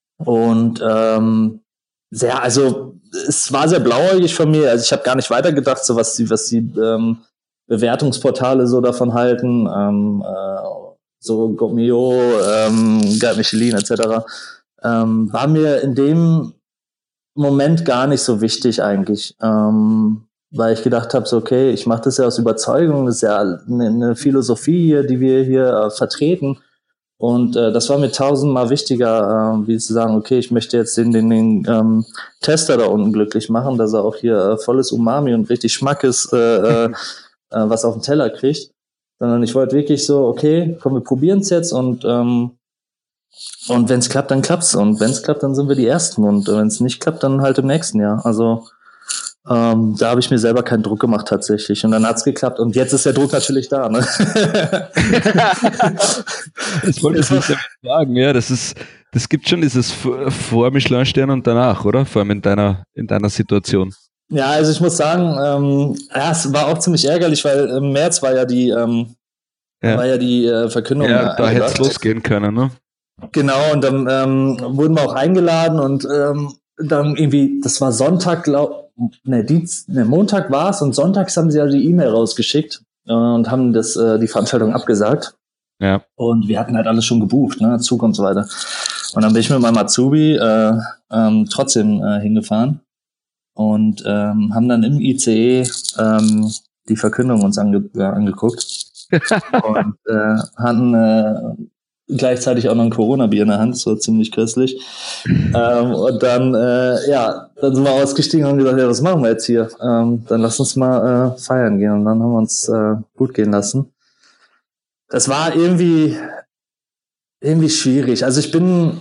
Und ähm, sehr, also es war sehr blauäugig von mir. Also ich habe gar nicht weitergedacht, so was die, was die ähm, Bewertungsportale so davon halten, ähm, äh, so Gomeo, ähm, Guide Michelin et cetera. Ähm, war mir in dem Moment gar nicht so wichtig eigentlich, ähm, weil ich gedacht habe, so okay, ich mache das ja aus Überzeugung, das ist ja eine, eine Philosophie hier, die wir hier äh, vertreten. Und äh, das war mir tausendmal wichtiger, äh, wie zu sagen, okay, ich möchte jetzt den, den, den ähm, Tester da unten glücklich machen, dass er auch hier äh, volles Umami und richtig Schmackes, äh, äh, was auf den Teller kriegt. Sondern ich wollte wirklich so, okay, komm, wir probieren es jetzt und ähm, und wenn es klappt, dann klappt's. Und wenn es klappt, dann sind wir die Ersten. Und wenn es nicht klappt, dann halt im nächsten Jahr. Also Ähm, da habe ich mir selber keinen Druck gemacht tatsächlich. Und dann hat's geklappt. Und jetzt ist der Druck natürlich da. Ne? Das wollte ich nicht damit sagen. Ja, das ist, das gibt schon dieses vor Michelin-Stern und danach, oder? Vor allem in deiner, in deiner Situation. Ja, also ich muss sagen, ähm, ja, es war auch ziemlich ärgerlich, weil im März war ja die, ähm, ja. war ja die äh, Verkündung. Ja, da hätte es losgehen können, ne? Genau, und dann ähm, wurden wir auch eingeladen und ähm, dann irgendwie, das war Sonntag, glaub Ne, Dienst, ne, Montag war es und sonntags haben sie ja die E-Mail rausgeschickt äh, und haben das, äh, die Veranstaltung abgesagt. Ja. Und wir hatten halt alles schon gebucht, ne, Zug und so weiter. Und dann bin ich mit meinem Azubi äh, ähm, trotzdem äh, hingefahren und ähm, haben dann im I C E ähm, die Verkündung uns ange- äh, angeguckt und äh, hatten äh, gleichzeitig auch noch ein Corona-Bier in der Hand, so ziemlich köstlich. ähm, und dann, äh, ja, dann sind wir ausgestiegen und haben gesagt, ja, was machen wir jetzt hier? Ähm, dann lass uns mal äh, feiern gehen. Und dann haben wir uns äh, gut gehen lassen. Das war irgendwie, irgendwie schwierig. Also ich bin,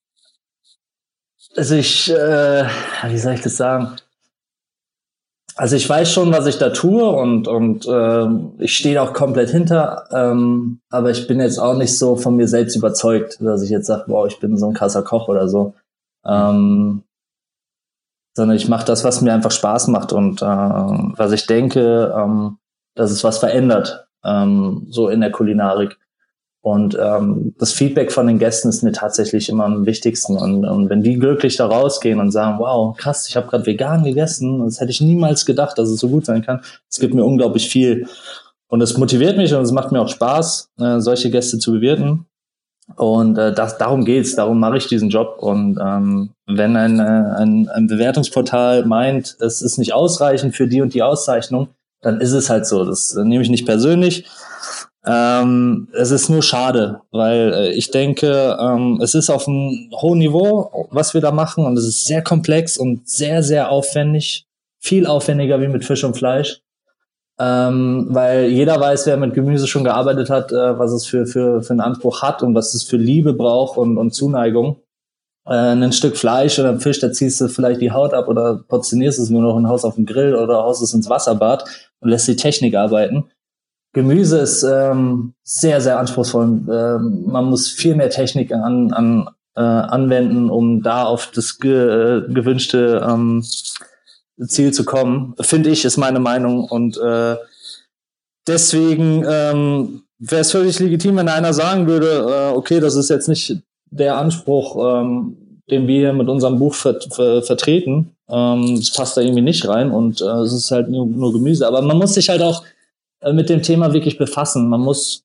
also ich, äh, wie soll ich das sagen? Also ich weiß schon, was ich da tue und und äh, ich stehe auch komplett hinter, ähm, aber ich bin jetzt auch nicht so von mir selbst überzeugt, dass ich jetzt sage, wow, ich bin so ein krasser Koch oder so, ähm, sondern ich mache das, was mir einfach Spaß macht und äh, was ich denke, ähm, dass es was verändert, ähm, so in der Kulinarik. Und ähm, das Feedback von den Gästen ist mir tatsächlich immer am wichtigsten. Und, und wenn die glücklich da rausgehen und sagen, wow, krass, ich habe gerade vegan gegessen, das hätte ich niemals gedacht, dass es so gut sein kann, es gibt mir unglaublich viel. Und es motiviert mich und es macht mir auch Spaß, äh, solche Gäste zu bewirten. Und äh, das, darum geht's, darum mache ich diesen Job. Und ähm, wenn ein, ein, ein Bewertungsportal meint, es ist nicht ausreichend für die und die Auszeichnung, dann ist es halt so. Das äh, nehme ich nicht persönlich. Ähm, es ist nur schade, weil äh, ich denke, ähm, es ist auf einem hohen Niveau, was wir da machen, und es ist sehr komplex und sehr, sehr aufwendig, viel aufwendiger wie mit Fisch und Fleisch, ähm, weil jeder weiß, wer mit Gemüse schon gearbeitet hat, äh, was es für, für, für einen Anspruch hat und was es für Liebe braucht und, und Zuneigung. Äh, ein Stück Fleisch oder Fisch, da ziehst du vielleicht die Haut ab oder portionierst es nur noch und haust auf den Grill oder haust es ins Wasserbad und lässt die Technik arbeiten. Gemüse ist ähm, sehr, sehr anspruchsvoll. Ähm, man muss viel mehr Technik an, an, äh, anwenden, um da auf das ge, äh, gewünschte ähm, Ziel zu kommen. Finde ich, ist meine Meinung. Und äh, deswegen ähm, wäre es völlig legitim, wenn einer sagen würde, äh, okay, das ist jetzt nicht der Anspruch, ähm, den wir hier mit unserem Buch ver- ver- vertreten. Ähm, das passt da irgendwie nicht rein und äh, es ist halt nur, nur Gemüse. Aber man muss sich halt auch mit dem Thema wirklich befassen. Man muss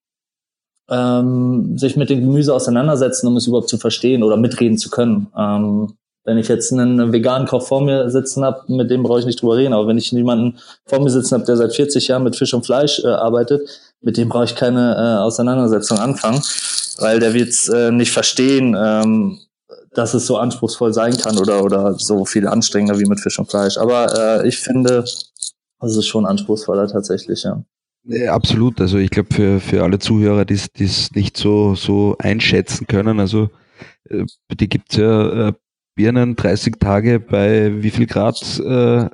ähm, sich mit dem Gemüse auseinandersetzen, um es überhaupt zu verstehen oder mitreden zu können. Ähm, wenn ich jetzt einen veganen Koch vor mir sitzen habe, mit dem brauche ich nicht drüber reden. Aber wenn ich jemanden vor mir sitzen habe, der seit vierzig Jahren mit Fisch und Fleisch äh, arbeitet, mit dem brauche ich keine äh, Auseinandersetzung anfangen, weil der wird es äh, nicht verstehen, ähm, dass es so anspruchsvoll sein kann oder oder so viel anstrengender wie mit Fisch und Fleisch. Aber äh, ich finde, es ist schon anspruchsvoller tatsächlich, ja. Ja, absolut. Also ich glaube, für, für alle Zuhörer, die es nicht so, so einschätzen können, also äh, die gibt's ja äh, Birnen dreißig Tage bei wie viel Grad äh,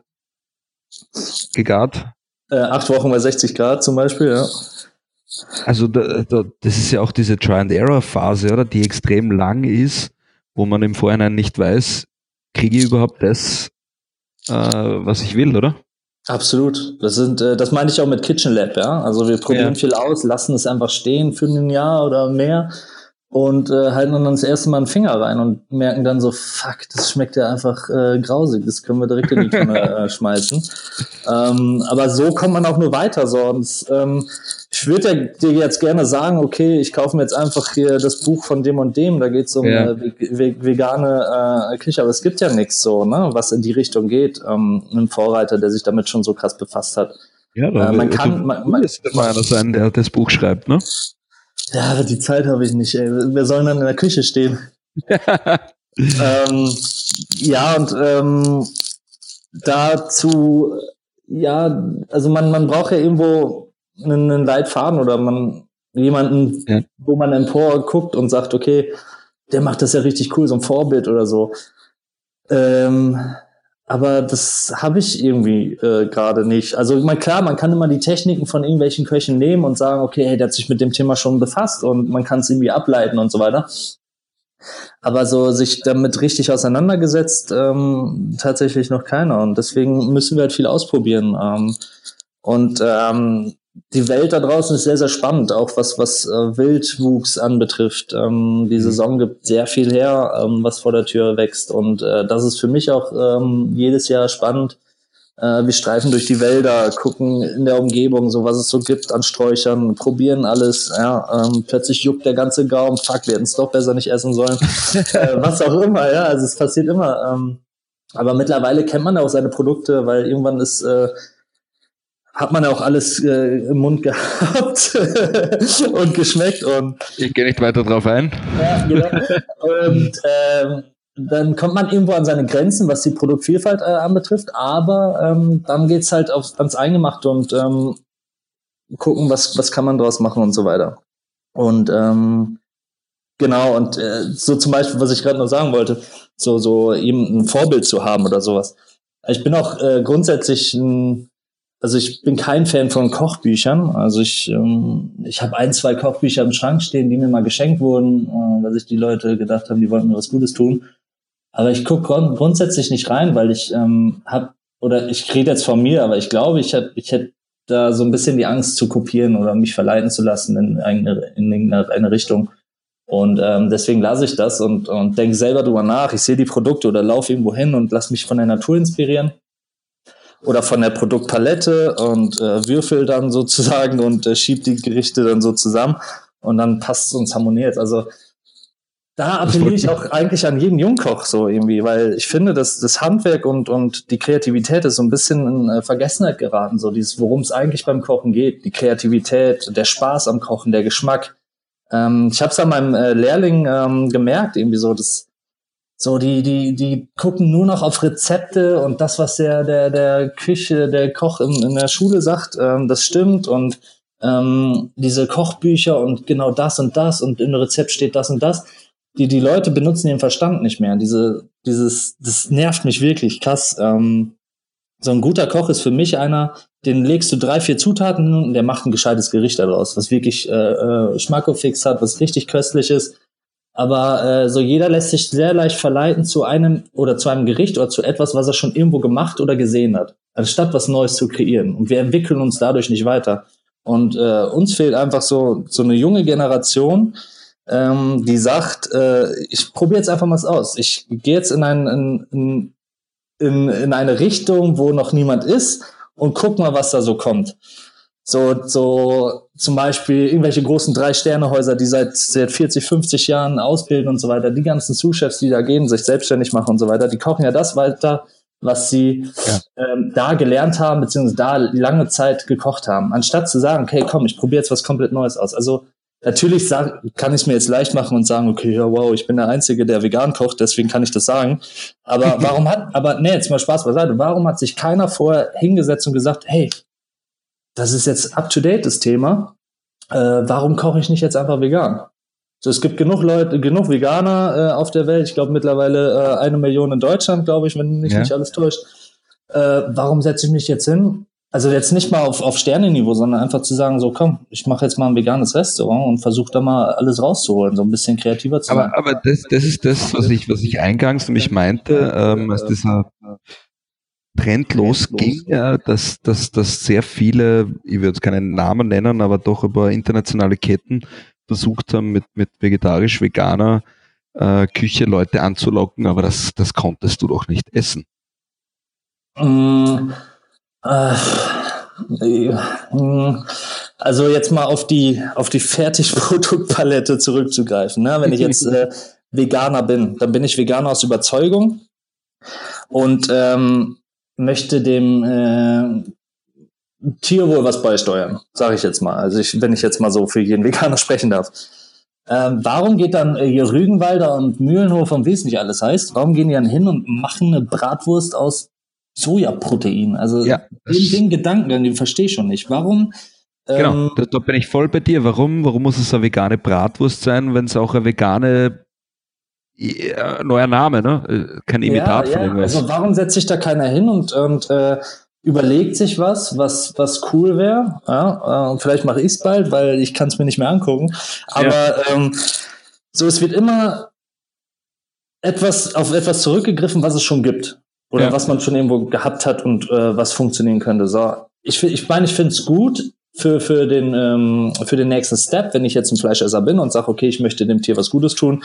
gegart? Äh, acht Wochen bei sechzig Grad zum Beispiel, ja. Also da, da, das ist ja auch diese Try-and-Error-Phase, oder, die extrem lang ist, wo man im Vorhinein nicht weiß, kriege ich überhaupt das, äh, was ich will, oder? Absolut. Das sind, äh, das meine ich auch mit Kitchen Lab, ja. Also wir probieren Ja. viel aus, lassen es einfach stehen für ein Jahr oder mehr und äh, halten dann das erste Mal einen Finger rein und merken dann so, fuck, das schmeckt ja einfach äh, grausig, das können wir direkt in die Tonne äh, schmeißen. Ähm, aber so kommt man auch nur weiter. So. Und, ähm, ich würde dir jetzt gerne sagen, okay, ich kaufe mir jetzt einfach hier das Buch von dem und dem, da geht es um Ja. äh, ve- vegane äh, Küche, aber es gibt ja nichts so, ne, was in die Richtung geht. Ähm, ein Vorreiter, der sich damit schon so krass befasst hat. Ja, Äh, man kann, man, man, das mal einer sein, der das Buch schreibt, ne? ja, aber die Zeit habe ich nicht, ey. Wir sollen dann in der Küche stehen. ähm, ja, und ähm, dazu, ja, also man, man braucht ja irgendwo einen, einen Leitfaden oder man jemanden, Ja. wo man empor guckt und sagt, okay, der macht das ja richtig cool, so ein Vorbild oder so. Ähm, aber das habe ich irgendwie äh, gerade nicht. Also man, klar, man kann immer die Techniken von irgendwelchen Köchen nehmen und sagen, okay, hey, der hat sich mit dem Thema schon befasst und man kann es irgendwie ableiten und so weiter. Aber so sich damit richtig auseinandergesetzt, ähm, tatsächlich noch keiner. Und deswegen müssen wir halt viel ausprobieren. Ähm, und ähm, die Welt da draußen ist sehr, sehr spannend, auch was, was äh, Wildwuchs anbetrifft. Ähm, die Saison gibt sehr viel her, ähm, was vor der Tür wächst. Und äh, das ist für mich auch ähm, jedes Jahr spannend. Äh, wir streifen durch die Wälder, gucken in der Umgebung, so was es so gibt an Sträuchern, probieren alles. Ja, ähm, plötzlich juckt der ganze Gaumen, fuck, wir hätten es doch besser nicht essen sollen. äh, was auch immer, ja, also es passiert immer. Ähm, aber mittlerweile kennt man ja auch seine Produkte, weil irgendwann ist äh, hat man ja auch alles äh, im Mund gehabt und geschmeckt und Ich gehe nicht weiter drauf ein. ja, genau. Und ähm, dann kommt man irgendwo an seine Grenzen, was die Produktvielfalt äh, anbetrifft, aber ähm, dann geht's halt aufs, ans Eingemachte und ähm, gucken, was, was kann man draus machen und so weiter. Und ähm, genau, und äh, so zum Beispiel, was ich gerade noch sagen wollte, so, so eben ein Vorbild zu haben oder sowas. Ich bin auch äh, grundsätzlich ein Also ich bin kein Fan von Kochbüchern. Also ich, ähm, ich habe ein, zwei Kochbücher im Schrank stehen, die mir mal geschenkt wurden, äh, weil sich die Leute gedacht haben, die wollten mir was Gutes tun. Aber ich gucke grund- grundsätzlich nicht rein, weil ich ähm, habe, oder ich rede jetzt von mir, aber ich glaube, ich hätte ich hätt da so ein bisschen die Angst zu kopieren oder mich verleiten zu lassen in eine, in eine Richtung. Und ähm, deswegen lasse ich das und, und denke selber drüber nach. Ich sehe die Produkte oder laufe irgendwo hin und lasse mich von der Natur inspirieren oder von der Produktpalette und äh, würfel dann sozusagen und äh, schieb die Gerichte dann so zusammen und dann passt es und harmoniert. Also da appelliere ich auch eigentlich an jeden Jungkoch so irgendwie, weil ich finde, dass das Handwerk und, und die Kreativität ist so ein bisschen in äh, Vergessenheit geraten. So dieses, worum es eigentlich beim Kochen geht. Die Kreativität, der Spaß am Kochen, der Geschmack. Ähm, ich habe es an meinem äh, Lehrling ähm, gemerkt, irgendwie so, dass so die, die, die gucken nur noch auf Rezepte und das, was der, der, der Küche, der Koch in, in der Schule sagt, ähm, das stimmt und ähm, diese Kochbücher und genau das und das und im Rezept steht das und das. Die, die Leute benutzen ihren Verstand nicht mehr. Diese, dieses, das nervt mich wirklich krass. Ähm, so ein guter Koch ist für mich einer, den legst du drei, vier Zutaten und der macht ein gescheites Gericht daraus, was wirklich äh, äh, Schmackofix hat, was richtig köstlich ist. Aber äh, so jeder lässt sich sehr leicht verleiten zu einem oder zu einem Gericht oder zu etwas, was er schon irgendwo gemacht oder gesehen hat, anstatt was Neues zu kreieren. Und wir entwickeln uns dadurch nicht weiter. Und äh, uns fehlt einfach so so eine junge Generation, Ähm, die sagt, äh, ich probiere jetzt einfach mal aus. Ich gehe jetzt in, ein, in, in, in eine Richtung, wo noch niemand ist und guck mal, was da so kommt. So, so zum Beispiel irgendwelche großen Drei-Sterne-Häuser, die seit, seit vierzig, fünfzig Jahren ausbilden und so weiter, die ganzen Sous-Chefs, die da gehen, sich selbstständig machen und so weiter, die kochen ja das weiter, was sie ja. ähm, da gelernt haben, beziehungsweise da lange Zeit gekocht haben. Anstatt zu sagen, okay, komm, ich probiere jetzt was komplett Neues aus. Also natürlich sag, kann ich es mir jetzt leicht machen und sagen, okay, ja, wow, ich bin der Einzige, der vegan kocht, deswegen kann ich das sagen. Aber warum hat, aber nee, jetzt mal Spaß beiseite, warum hat sich keiner vorher hingesetzt und gesagt, hey, das ist jetzt up to date, das Thema, äh, warum koche ich nicht jetzt einfach vegan? So, es gibt genug Leute, genug Veganer äh, auf der Welt, ich glaube mittlerweile äh, eine Million in Deutschland, glaube ich, wenn mich ja. nicht alles täuscht. Äh, warum setze ich mich jetzt hin? Also jetzt nicht mal auf, auf Sternenniveau, sondern einfach zu sagen, so komm, ich mache jetzt mal ein veganes Restaurant und versuche da mal alles rauszuholen, so ein bisschen kreativer zu sein. Aber, aber das, das ist das, was ich, was ich eingangs nämlich meinte, ähm, als dieser Trend losging, ja, dass, dass, dass sehr viele, ich würde jetzt keinen Namen nennen, aber doch über internationale Ketten versucht haben, mit, mit vegetarisch-veganer äh, Küche Leute anzulocken, aber das, das konntest du doch nicht essen. Mm. Also jetzt mal auf die auf die Fertigproduktpalette zurückzugreifen. Ne? Wenn ich jetzt äh, Veganer bin, dann bin ich Veganer aus Überzeugung und ähm, möchte dem äh, Tierwohl was beisteuern, sage ich jetzt mal. Also ich, wenn ich jetzt mal so für jeden Veganer sprechen darf. Ähm, warum geht dann äh, hier Rügenwalder und Mühlenhof und wie es nicht alles heißt, warum gehen die dann hin und machen eine Bratwurst aus Sojaprotein? Also ja, den, den Gedankengang, den verstehe ich schon nicht. Warum? Genau, ähm, da, da bin ich voll bei dir. Warum, warum muss es eine vegane Bratwurst sein, wenn es auch eine vegane äh, neuer Name, ne? Kein Imitat ja, von ja. irgendwas. Also warum setzt sich da keiner hin und, und äh, überlegt sich was, was, was cool wäre? Ja, äh, vielleicht mache ich es bald, weil ich kann es mir nicht mehr angucken. Aber ja. ähm, so, es wird immer etwas auf etwas zurückgegriffen, was es schon gibt. Oder ja. was man schon irgendwo gehabt hat und äh, was funktionieren könnte. So, ich meine, ich, mein, ich finde es gut für, für, den, ähm, für den nächsten Step, wenn ich jetzt ein Fleischesser bin und sage, okay, ich möchte dem Tier was Gutes tun.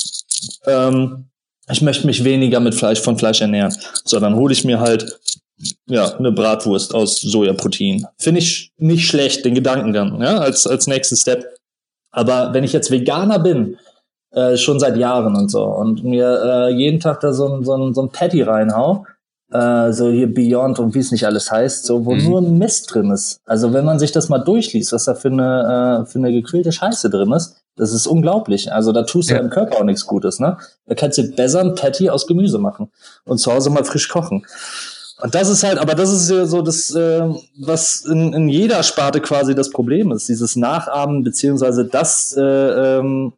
Ähm, ich möchte mich weniger mit Fleisch von Fleisch ernähren. So, dann hole ich mir halt ja eine Bratwurst aus Sojaprotein. Finde ich nicht schlecht, den Gedankengang, ja, als, als nächsten Step. Aber wenn ich jetzt Veganer bin, Äh, schon seit Jahren und so. Und mir äh, jeden Tag da so ein, so ein, so ein Patty reinhau, äh, so hier Beyond und wie es nicht alles heißt, so wo mhm. nur Mist drin ist. Also wenn man sich das mal durchliest, was da für eine, äh, für eine gequälte Scheiße drin ist, das ist unglaublich. Also da tust du ja. im Körper auch nichts Gutes, ne? Da kannst du besser ein Patty aus Gemüse machen und zu Hause mal frisch kochen. Und das ist halt, aber das ist ja so das, äh, was in, in jeder Sparte quasi das Problem ist, dieses Nachahmen, beziehungsweise das, äh, ähm,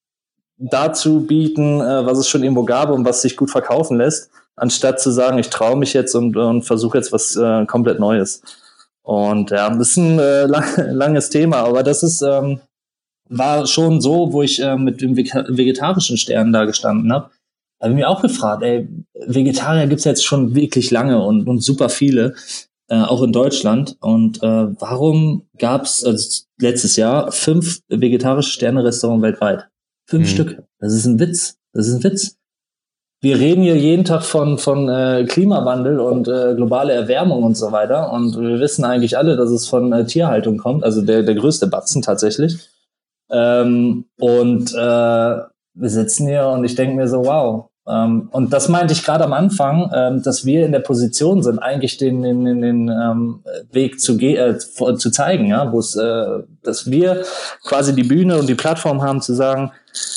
dazu bieten, äh, was es schon irgendwo gab und was sich gut verkaufen lässt, anstatt zu sagen, ich traue mich jetzt und, und versuche jetzt was äh, komplett Neues. Und ja, das ist ein äh, lang, langes Thema, aber das ist ähm, war schon so, wo ich äh, mit dem vegetarischen Stern da gestanden habe. Da habe ich mich auch gefragt, ey, Vegetarier gibt's jetzt schon wirklich lange und, und super viele. äh, auch in Deutschland. Und äh, warum gab es also letztes Jahr fünf vegetarische Sterne-Restaurants weltweit? Fünf mhm. Stück. Das ist ein Witz. Das ist ein Witz. Wir reden hier jeden Tag von von äh, Klimawandel und äh, globale Erwärmung und so weiter. Und wir wissen eigentlich alle, dass es von äh, Tierhaltung kommt. Also der der größte Batzen tatsächlich. Ähm, und äh, wir sitzen hier und ich denke mir so, wow. Ähm, und das meinte ich gerade am Anfang, ähm, dass wir in der Position sind, eigentlich den den, den, den ähm, Weg zu ge- äh, zu zeigen, ja, wo es, äh, dass wir quasi die Bühne und die Plattform haben zu sagen,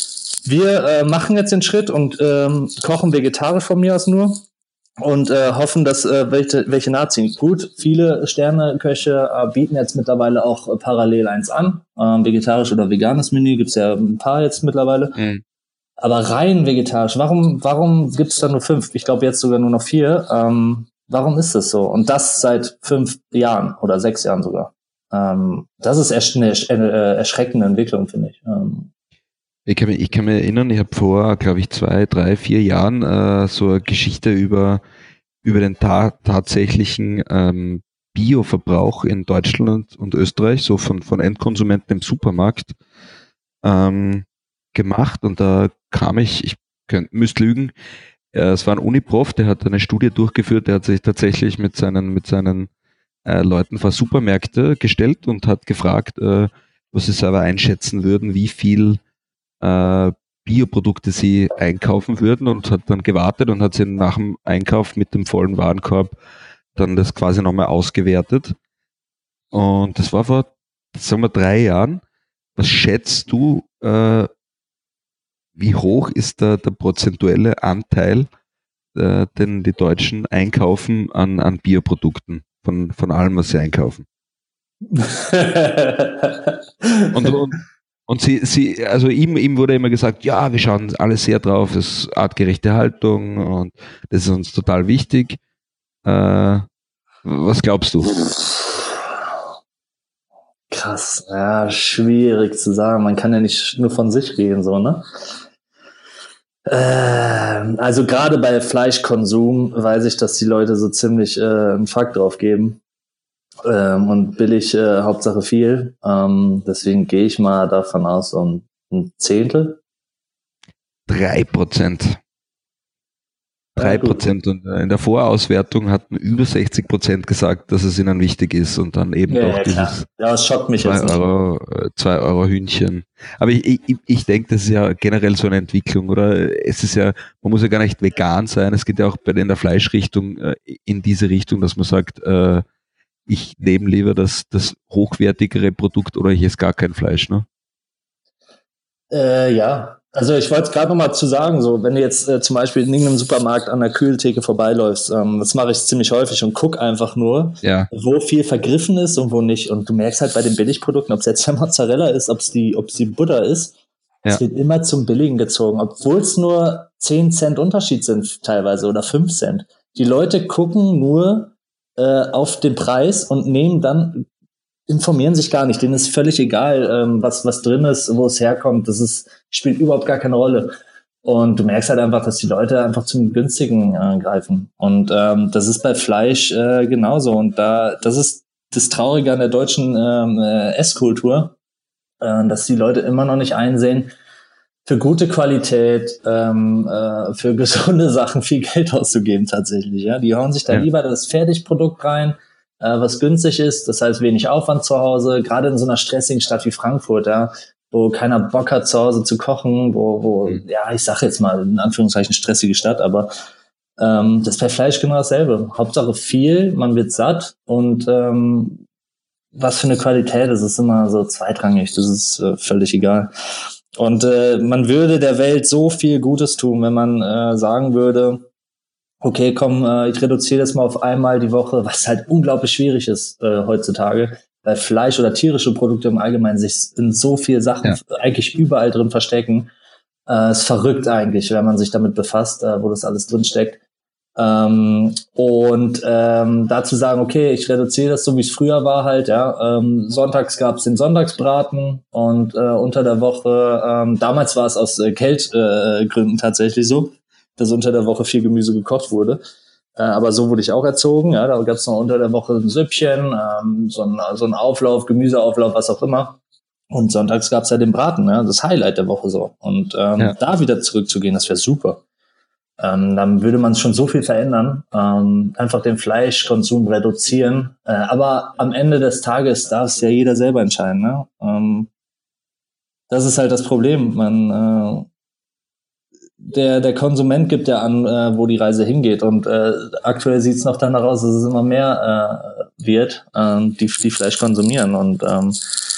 wir äh, machen jetzt den Schritt und ähm, kochen vegetarisch von mir aus nur und äh, hoffen, dass äh, welche, welche nachziehen. Gut, viele Sterneköche äh, bieten jetzt mittlerweile auch äh, parallel eins an. Ähm, vegetarisch oder veganes Menü gibt's ja ein paar jetzt mittlerweile. Mhm. Aber rein vegetarisch, warum warum gibt's da nur fünf? Ich glaube jetzt sogar nur noch vier. Ähm, warum ist das so? Und das seit fünf Jahren oder sechs Jahren sogar. Ähm, das ist echt eine, eine erschreckende Entwicklung, finde ich. Ähm, Ich kann, mich, ich kann mich erinnern, ich habe vor, glaube ich, zwei, drei, vier Jahren äh, so eine Geschichte über, über den ta- tatsächlichen ähm, Bioverbrauch in Deutschland und Österreich, so von, von Endkonsumenten im Supermarkt, ähm, gemacht. Und da kam ich, ich könnt, müsste lügen, äh, es war ein Uniprof, der hat eine Studie durchgeführt, der hat sich tatsächlich mit seinen, mit seinen äh, Leuten vor Supermärkte gestellt und hat gefragt, äh, was sie selber einschätzen würden, wie viel Äh, Bioprodukte sie einkaufen würden und hat dann gewartet und hat sie nach dem Einkauf mit dem vollen Warenkorb dann das quasi nochmal ausgewertet. Und das war vor, sagen wir, drei Jahren. Was schätzt du, äh, wie hoch ist da der prozentuelle Anteil, äh, den die Deutschen einkaufen an, an Bioprodukten von, von allem, was sie einkaufen? und, und Und sie, sie, also ihm, ihm wurde immer gesagt, ja, wir schauen alle sehr drauf, das ist artgerechte Haltung und das ist uns total wichtig. Äh, was glaubst du? Krass, ja, schwierig zu sagen. Man kann ja nicht nur von sich reden, so, ne? Äh, also gerade bei Fleischkonsum weiß ich, dass die Leute so ziemlich äh, einen Fuck drauf geben. Ähm, und billig, äh, Hauptsache viel. Ähm, deswegen gehe ich mal davon aus, um ein Zehntel. Drei Prozent. Drei Prozent. Und in der Vorauswertung hatten über sechzig Prozent gesagt, dass es ihnen wichtig ist. Und dann eben ja, doch ja, dieses ja, das schockt mich zwei jetzt nicht. Euro, zwei Euro Hühnchen. Aber ich, ich, ich denke, das ist ja generell so eine Entwicklung, oder? Es ist ja, man muss ja gar nicht vegan sein. Es geht ja auch bei in der Fleischrichtung äh, in diese Richtung, dass man sagt, äh, ich nehme lieber das, das hochwertigere Produkt oder ich esse gar kein Fleisch, ne? Äh, ja, also ich wollte gerade noch mal zu sagen, so wenn du jetzt äh, zum Beispiel in irgendeinem Supermarkt an der Kühltheke vorbeiläufst, ähm, das mache ich ziemlich häufig und guck einfach nur, ja. wo viel vergriffen ist und wo nicht. Und du merkst halt bei den Billigprodukten, ob es jetzt der Mozzarella ist, ob es die, ob es die Butter ist, es ja. wird immer zum Billigen gezogen, obwohl es nur zehn Cent Unterschied sind teilweise oder fünf Cent. Die Leute gucken nur äh, auf den Preis und nehmen dann, informieren sich gar nicht, denen ist völlig egal, ähm, was was drin ist, wo es herkommt, das ist spielt überhaupt gar keine Rolle. Und du merkst halt einfach, dass die Leute einfach zum Günstigen äh, greifen. Und ähm, das ist bei Fleisch äh, genauso. Und da das ist das Traurige an der deutschen ähm, äh, Esskultur, äh, dass die Leute immer noch nicht einsehen, für gute Qualität, ähm, äh, für gesunde Sachen viel Geld auszugeben tatsächlich. Ja, die hauen sich da ja. lieber das Fertigprodukt rein, äh, was günstig ist, das heißt wenig Aufwand zu Hause, gerade in so einer stressigen Stadt wie Frankfurt, ja, wo keiner Bock hat zu Hause zu kochen, wo, wo mhm. ja, ich sag jetzt mal in Anführungszeichen stressige Stadt, aber ähm, das ist bei Fleisch genau dasselbe. Hauptsache viel, man wird satt und ähm, was für eine Qualität, das ist immer so zweitrangig, das ist äh, völlig egal. Und äh, man würde der Welt so viel Gutes tun, wenn man äh, sagen würde, okay, komm, äh, ich reduziere das mal auf einmal die Woche, was halt unglaublich schwierig ist äh, heutzutage, weil Fleisch oder tierische Produkte im Allgemeinen sich in so viel Sachen ja. eigentlich überall drin verstecken. Äh, ist verrückt eigentlich, wenn man sich damit befasst, äh, wo das alles drin steckt. Ähm, und ähm, dazu sagen, okay, ich reduziere das so, wie es früher war halt, ja. Ähm, sonntags gab es den Sonntagsbraten und äh, unter der Woche, ähm, damals war es aus äh, Geldgründen äh, tatsächlich so, dass unter der Woche viel Gemüse gekocht wurde. Äh, aber so wurde ich auch erzogen. Ja, da gab es noch unter der Woche ein Süppchen, ähm, so, ein, so ein Auflauf, Gemüseauflauf, was auch immer. Und sonntags gab es ja den Braten, ja, das Highlight der Woche so. Und ähm, ja. da wieder zurückzugehen, das wäre super. Ähm, dann würde man schon so viel verändern, ähm, einfach den Fleischkonsum reduzieren. Äh, aber am Ende des Tages darf es ja jeder selber entscheiden. Ne? Ähm, das ist halt das Problem. Man, äh, der, der Konsument gibt ja an, äh, wo die Reise hingeht. Und äh, aktuell sieht es noch danach aus, dass es immer mehr äh, wird, äh, die, die Fleisch konsumieren. Und ähm,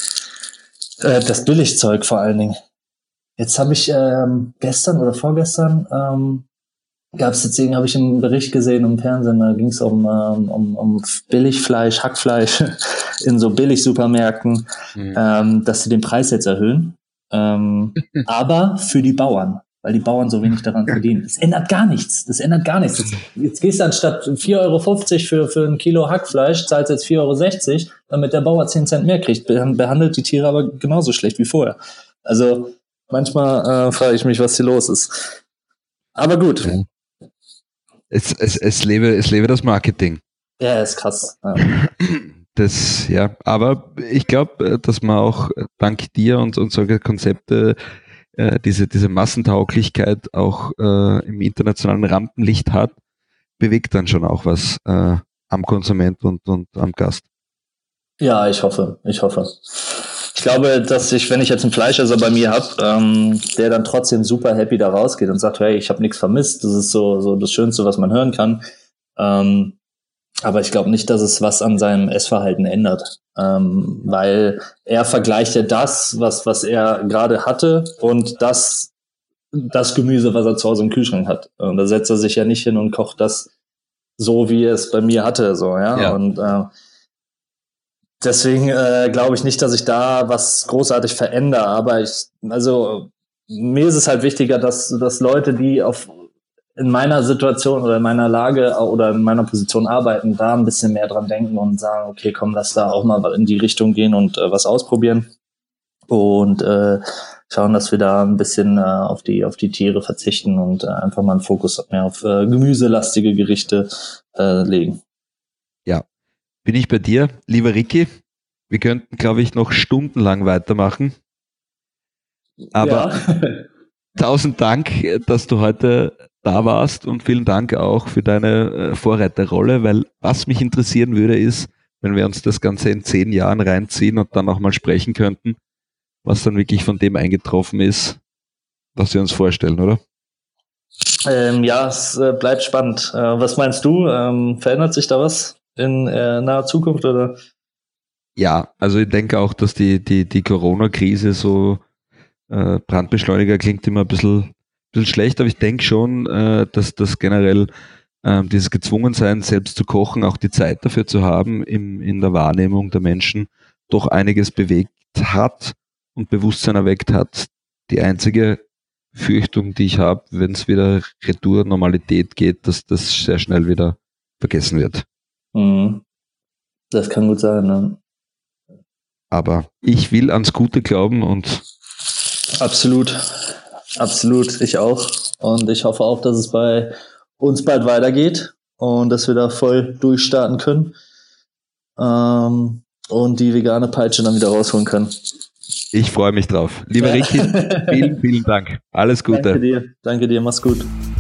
äh, das Billigzeug vor allen Dingen. Jetzt habe ich ähm, gestern oder vorgestern ähm, gab es deswegen, habe ich einen Bericht gesehen im Fernsehen, da ging es um, ähm, um, um Billigfleisch, Hackfleisch in so Billig-Supermärkten, mhm. ähm, dass sie den Preis jetzt erhöhen. Ähm, aber für die Bauern, weil die Bauern so wenig daran verdienen. Das ändert gar nichts. Das ändert gar nichts. Jetzt, jetzt gehst du anstatt vier Euro fünfzig für, für ein Kilo Hackfleisch, zahlst jetzt vier Euro sechzig, damit der Bauer zehn Cent mehr kriegt. Behandelt die Tiere aber genauso schlecht wie vorher. Also manchmal äh, frage ich mich, was hier los ist. Aber gut. Ja. Es, es, es, lebe, es lebe das Marketing. Ja, ist krass. Ja. Das, ja, aber ich glaube, dass man auch dank dir und, und solche Konzepte äh, diese, diese Massentauglichkeit auch äh, im internationalen Rampenlicht hat, bewegt dann schon auch was äh, am Konsument und, und am Gast. Ja, ich hoffe, ich hoffe. Ich glaube, dass ich, wenn ich jetzt einen Fleischesser bei mir habe, ähm, der dann trotzdem super happy da rausgeht und sagt, hey, ich habe nichts vermisst, das ist so, so das Schönste, was man hören kann. Ähm, aber ich glaube nicht, dass es was an seinem Essverhalten ändert, ähm, weil er vergleicht ja das, was was er gerade hatte und das das Gemüse, was er zu Hause im Kühlschrank hat. Und da setzt er sich ja nicht hin und kocht das so, wie er es bei mir hatte, so ja. ja. Und äh, Deswegen äh, glaube ich nicht, dass ich da was großartig verändere, aber ich, also mir ist es halt wichtiger, dass, dass Leute, die auf in meiner Situation oder in meiner Lage oder in meiner Position arbeiten, da ein bisschen mehr dran denken und sagen, okay, komm, lass da auch mal in die Richtung gehen und äh, was ausprobieren und äh, schauen, dass wir da ein bisschen äh, auf die auf die Tiere verzichten und äh, einfach mal einen Fokus mehr auf äh, gemüselastige Gerichte äh, legen. Ja. Bin ich bei dir, lieber Ricky. Wir könnten, glaube ich, noch stundenlang weitermachen. Aber ja. Tausend Dank, dass du heute da warst und vielen Dank auch für deine Vorreiterrolle, weil was mich interessieren würde, ist, wenn wir uns das Ganze in zehn Jahren reinziehen und dann auch mal sprechen könnten, was dann wirklich von dem eingetroffen ist, was wir uns vorstellen, oder? Ähm, ja, es äh, bleibt spannend. Äh, was meinst du? Ähm, verändert sich da was in äh, naher Zukunft, oder? Ja, also ich denke auch, dass die, die, die Corona-Krise so äh, Brandbeschleuniger klingt immer ein bisschen, bisschen schlecht, aber ich denke schon, äh, dass das generell äh, dieses Gezwungensein, selbst zu kochen, auch die Zeit dafür zu haben, im, in der Wahrnehmung der Menschen doch einiges bewegt hat und Bewusstsein erweckt hat. Die einzige Fürchtung, die ich habe, wenn es wieder Retour Normalität geht, dass das sehr schnell wieder vergessen wird. Mhm. Das kann gut sein, ne? Aber ich will ans Gute glauben und absolut, absolut, ich auch. Und ich hoffe auch, dass es bei uns bald weitergeht und dass wir da voll durchstarten können ähm, und die vegane Peitsche dann wieder rausholen können. Ich freue mich drauf. Lieber Ricky, vielen, vielen Dank. Alles Gute. Danke dir, danke dir, mach's gut.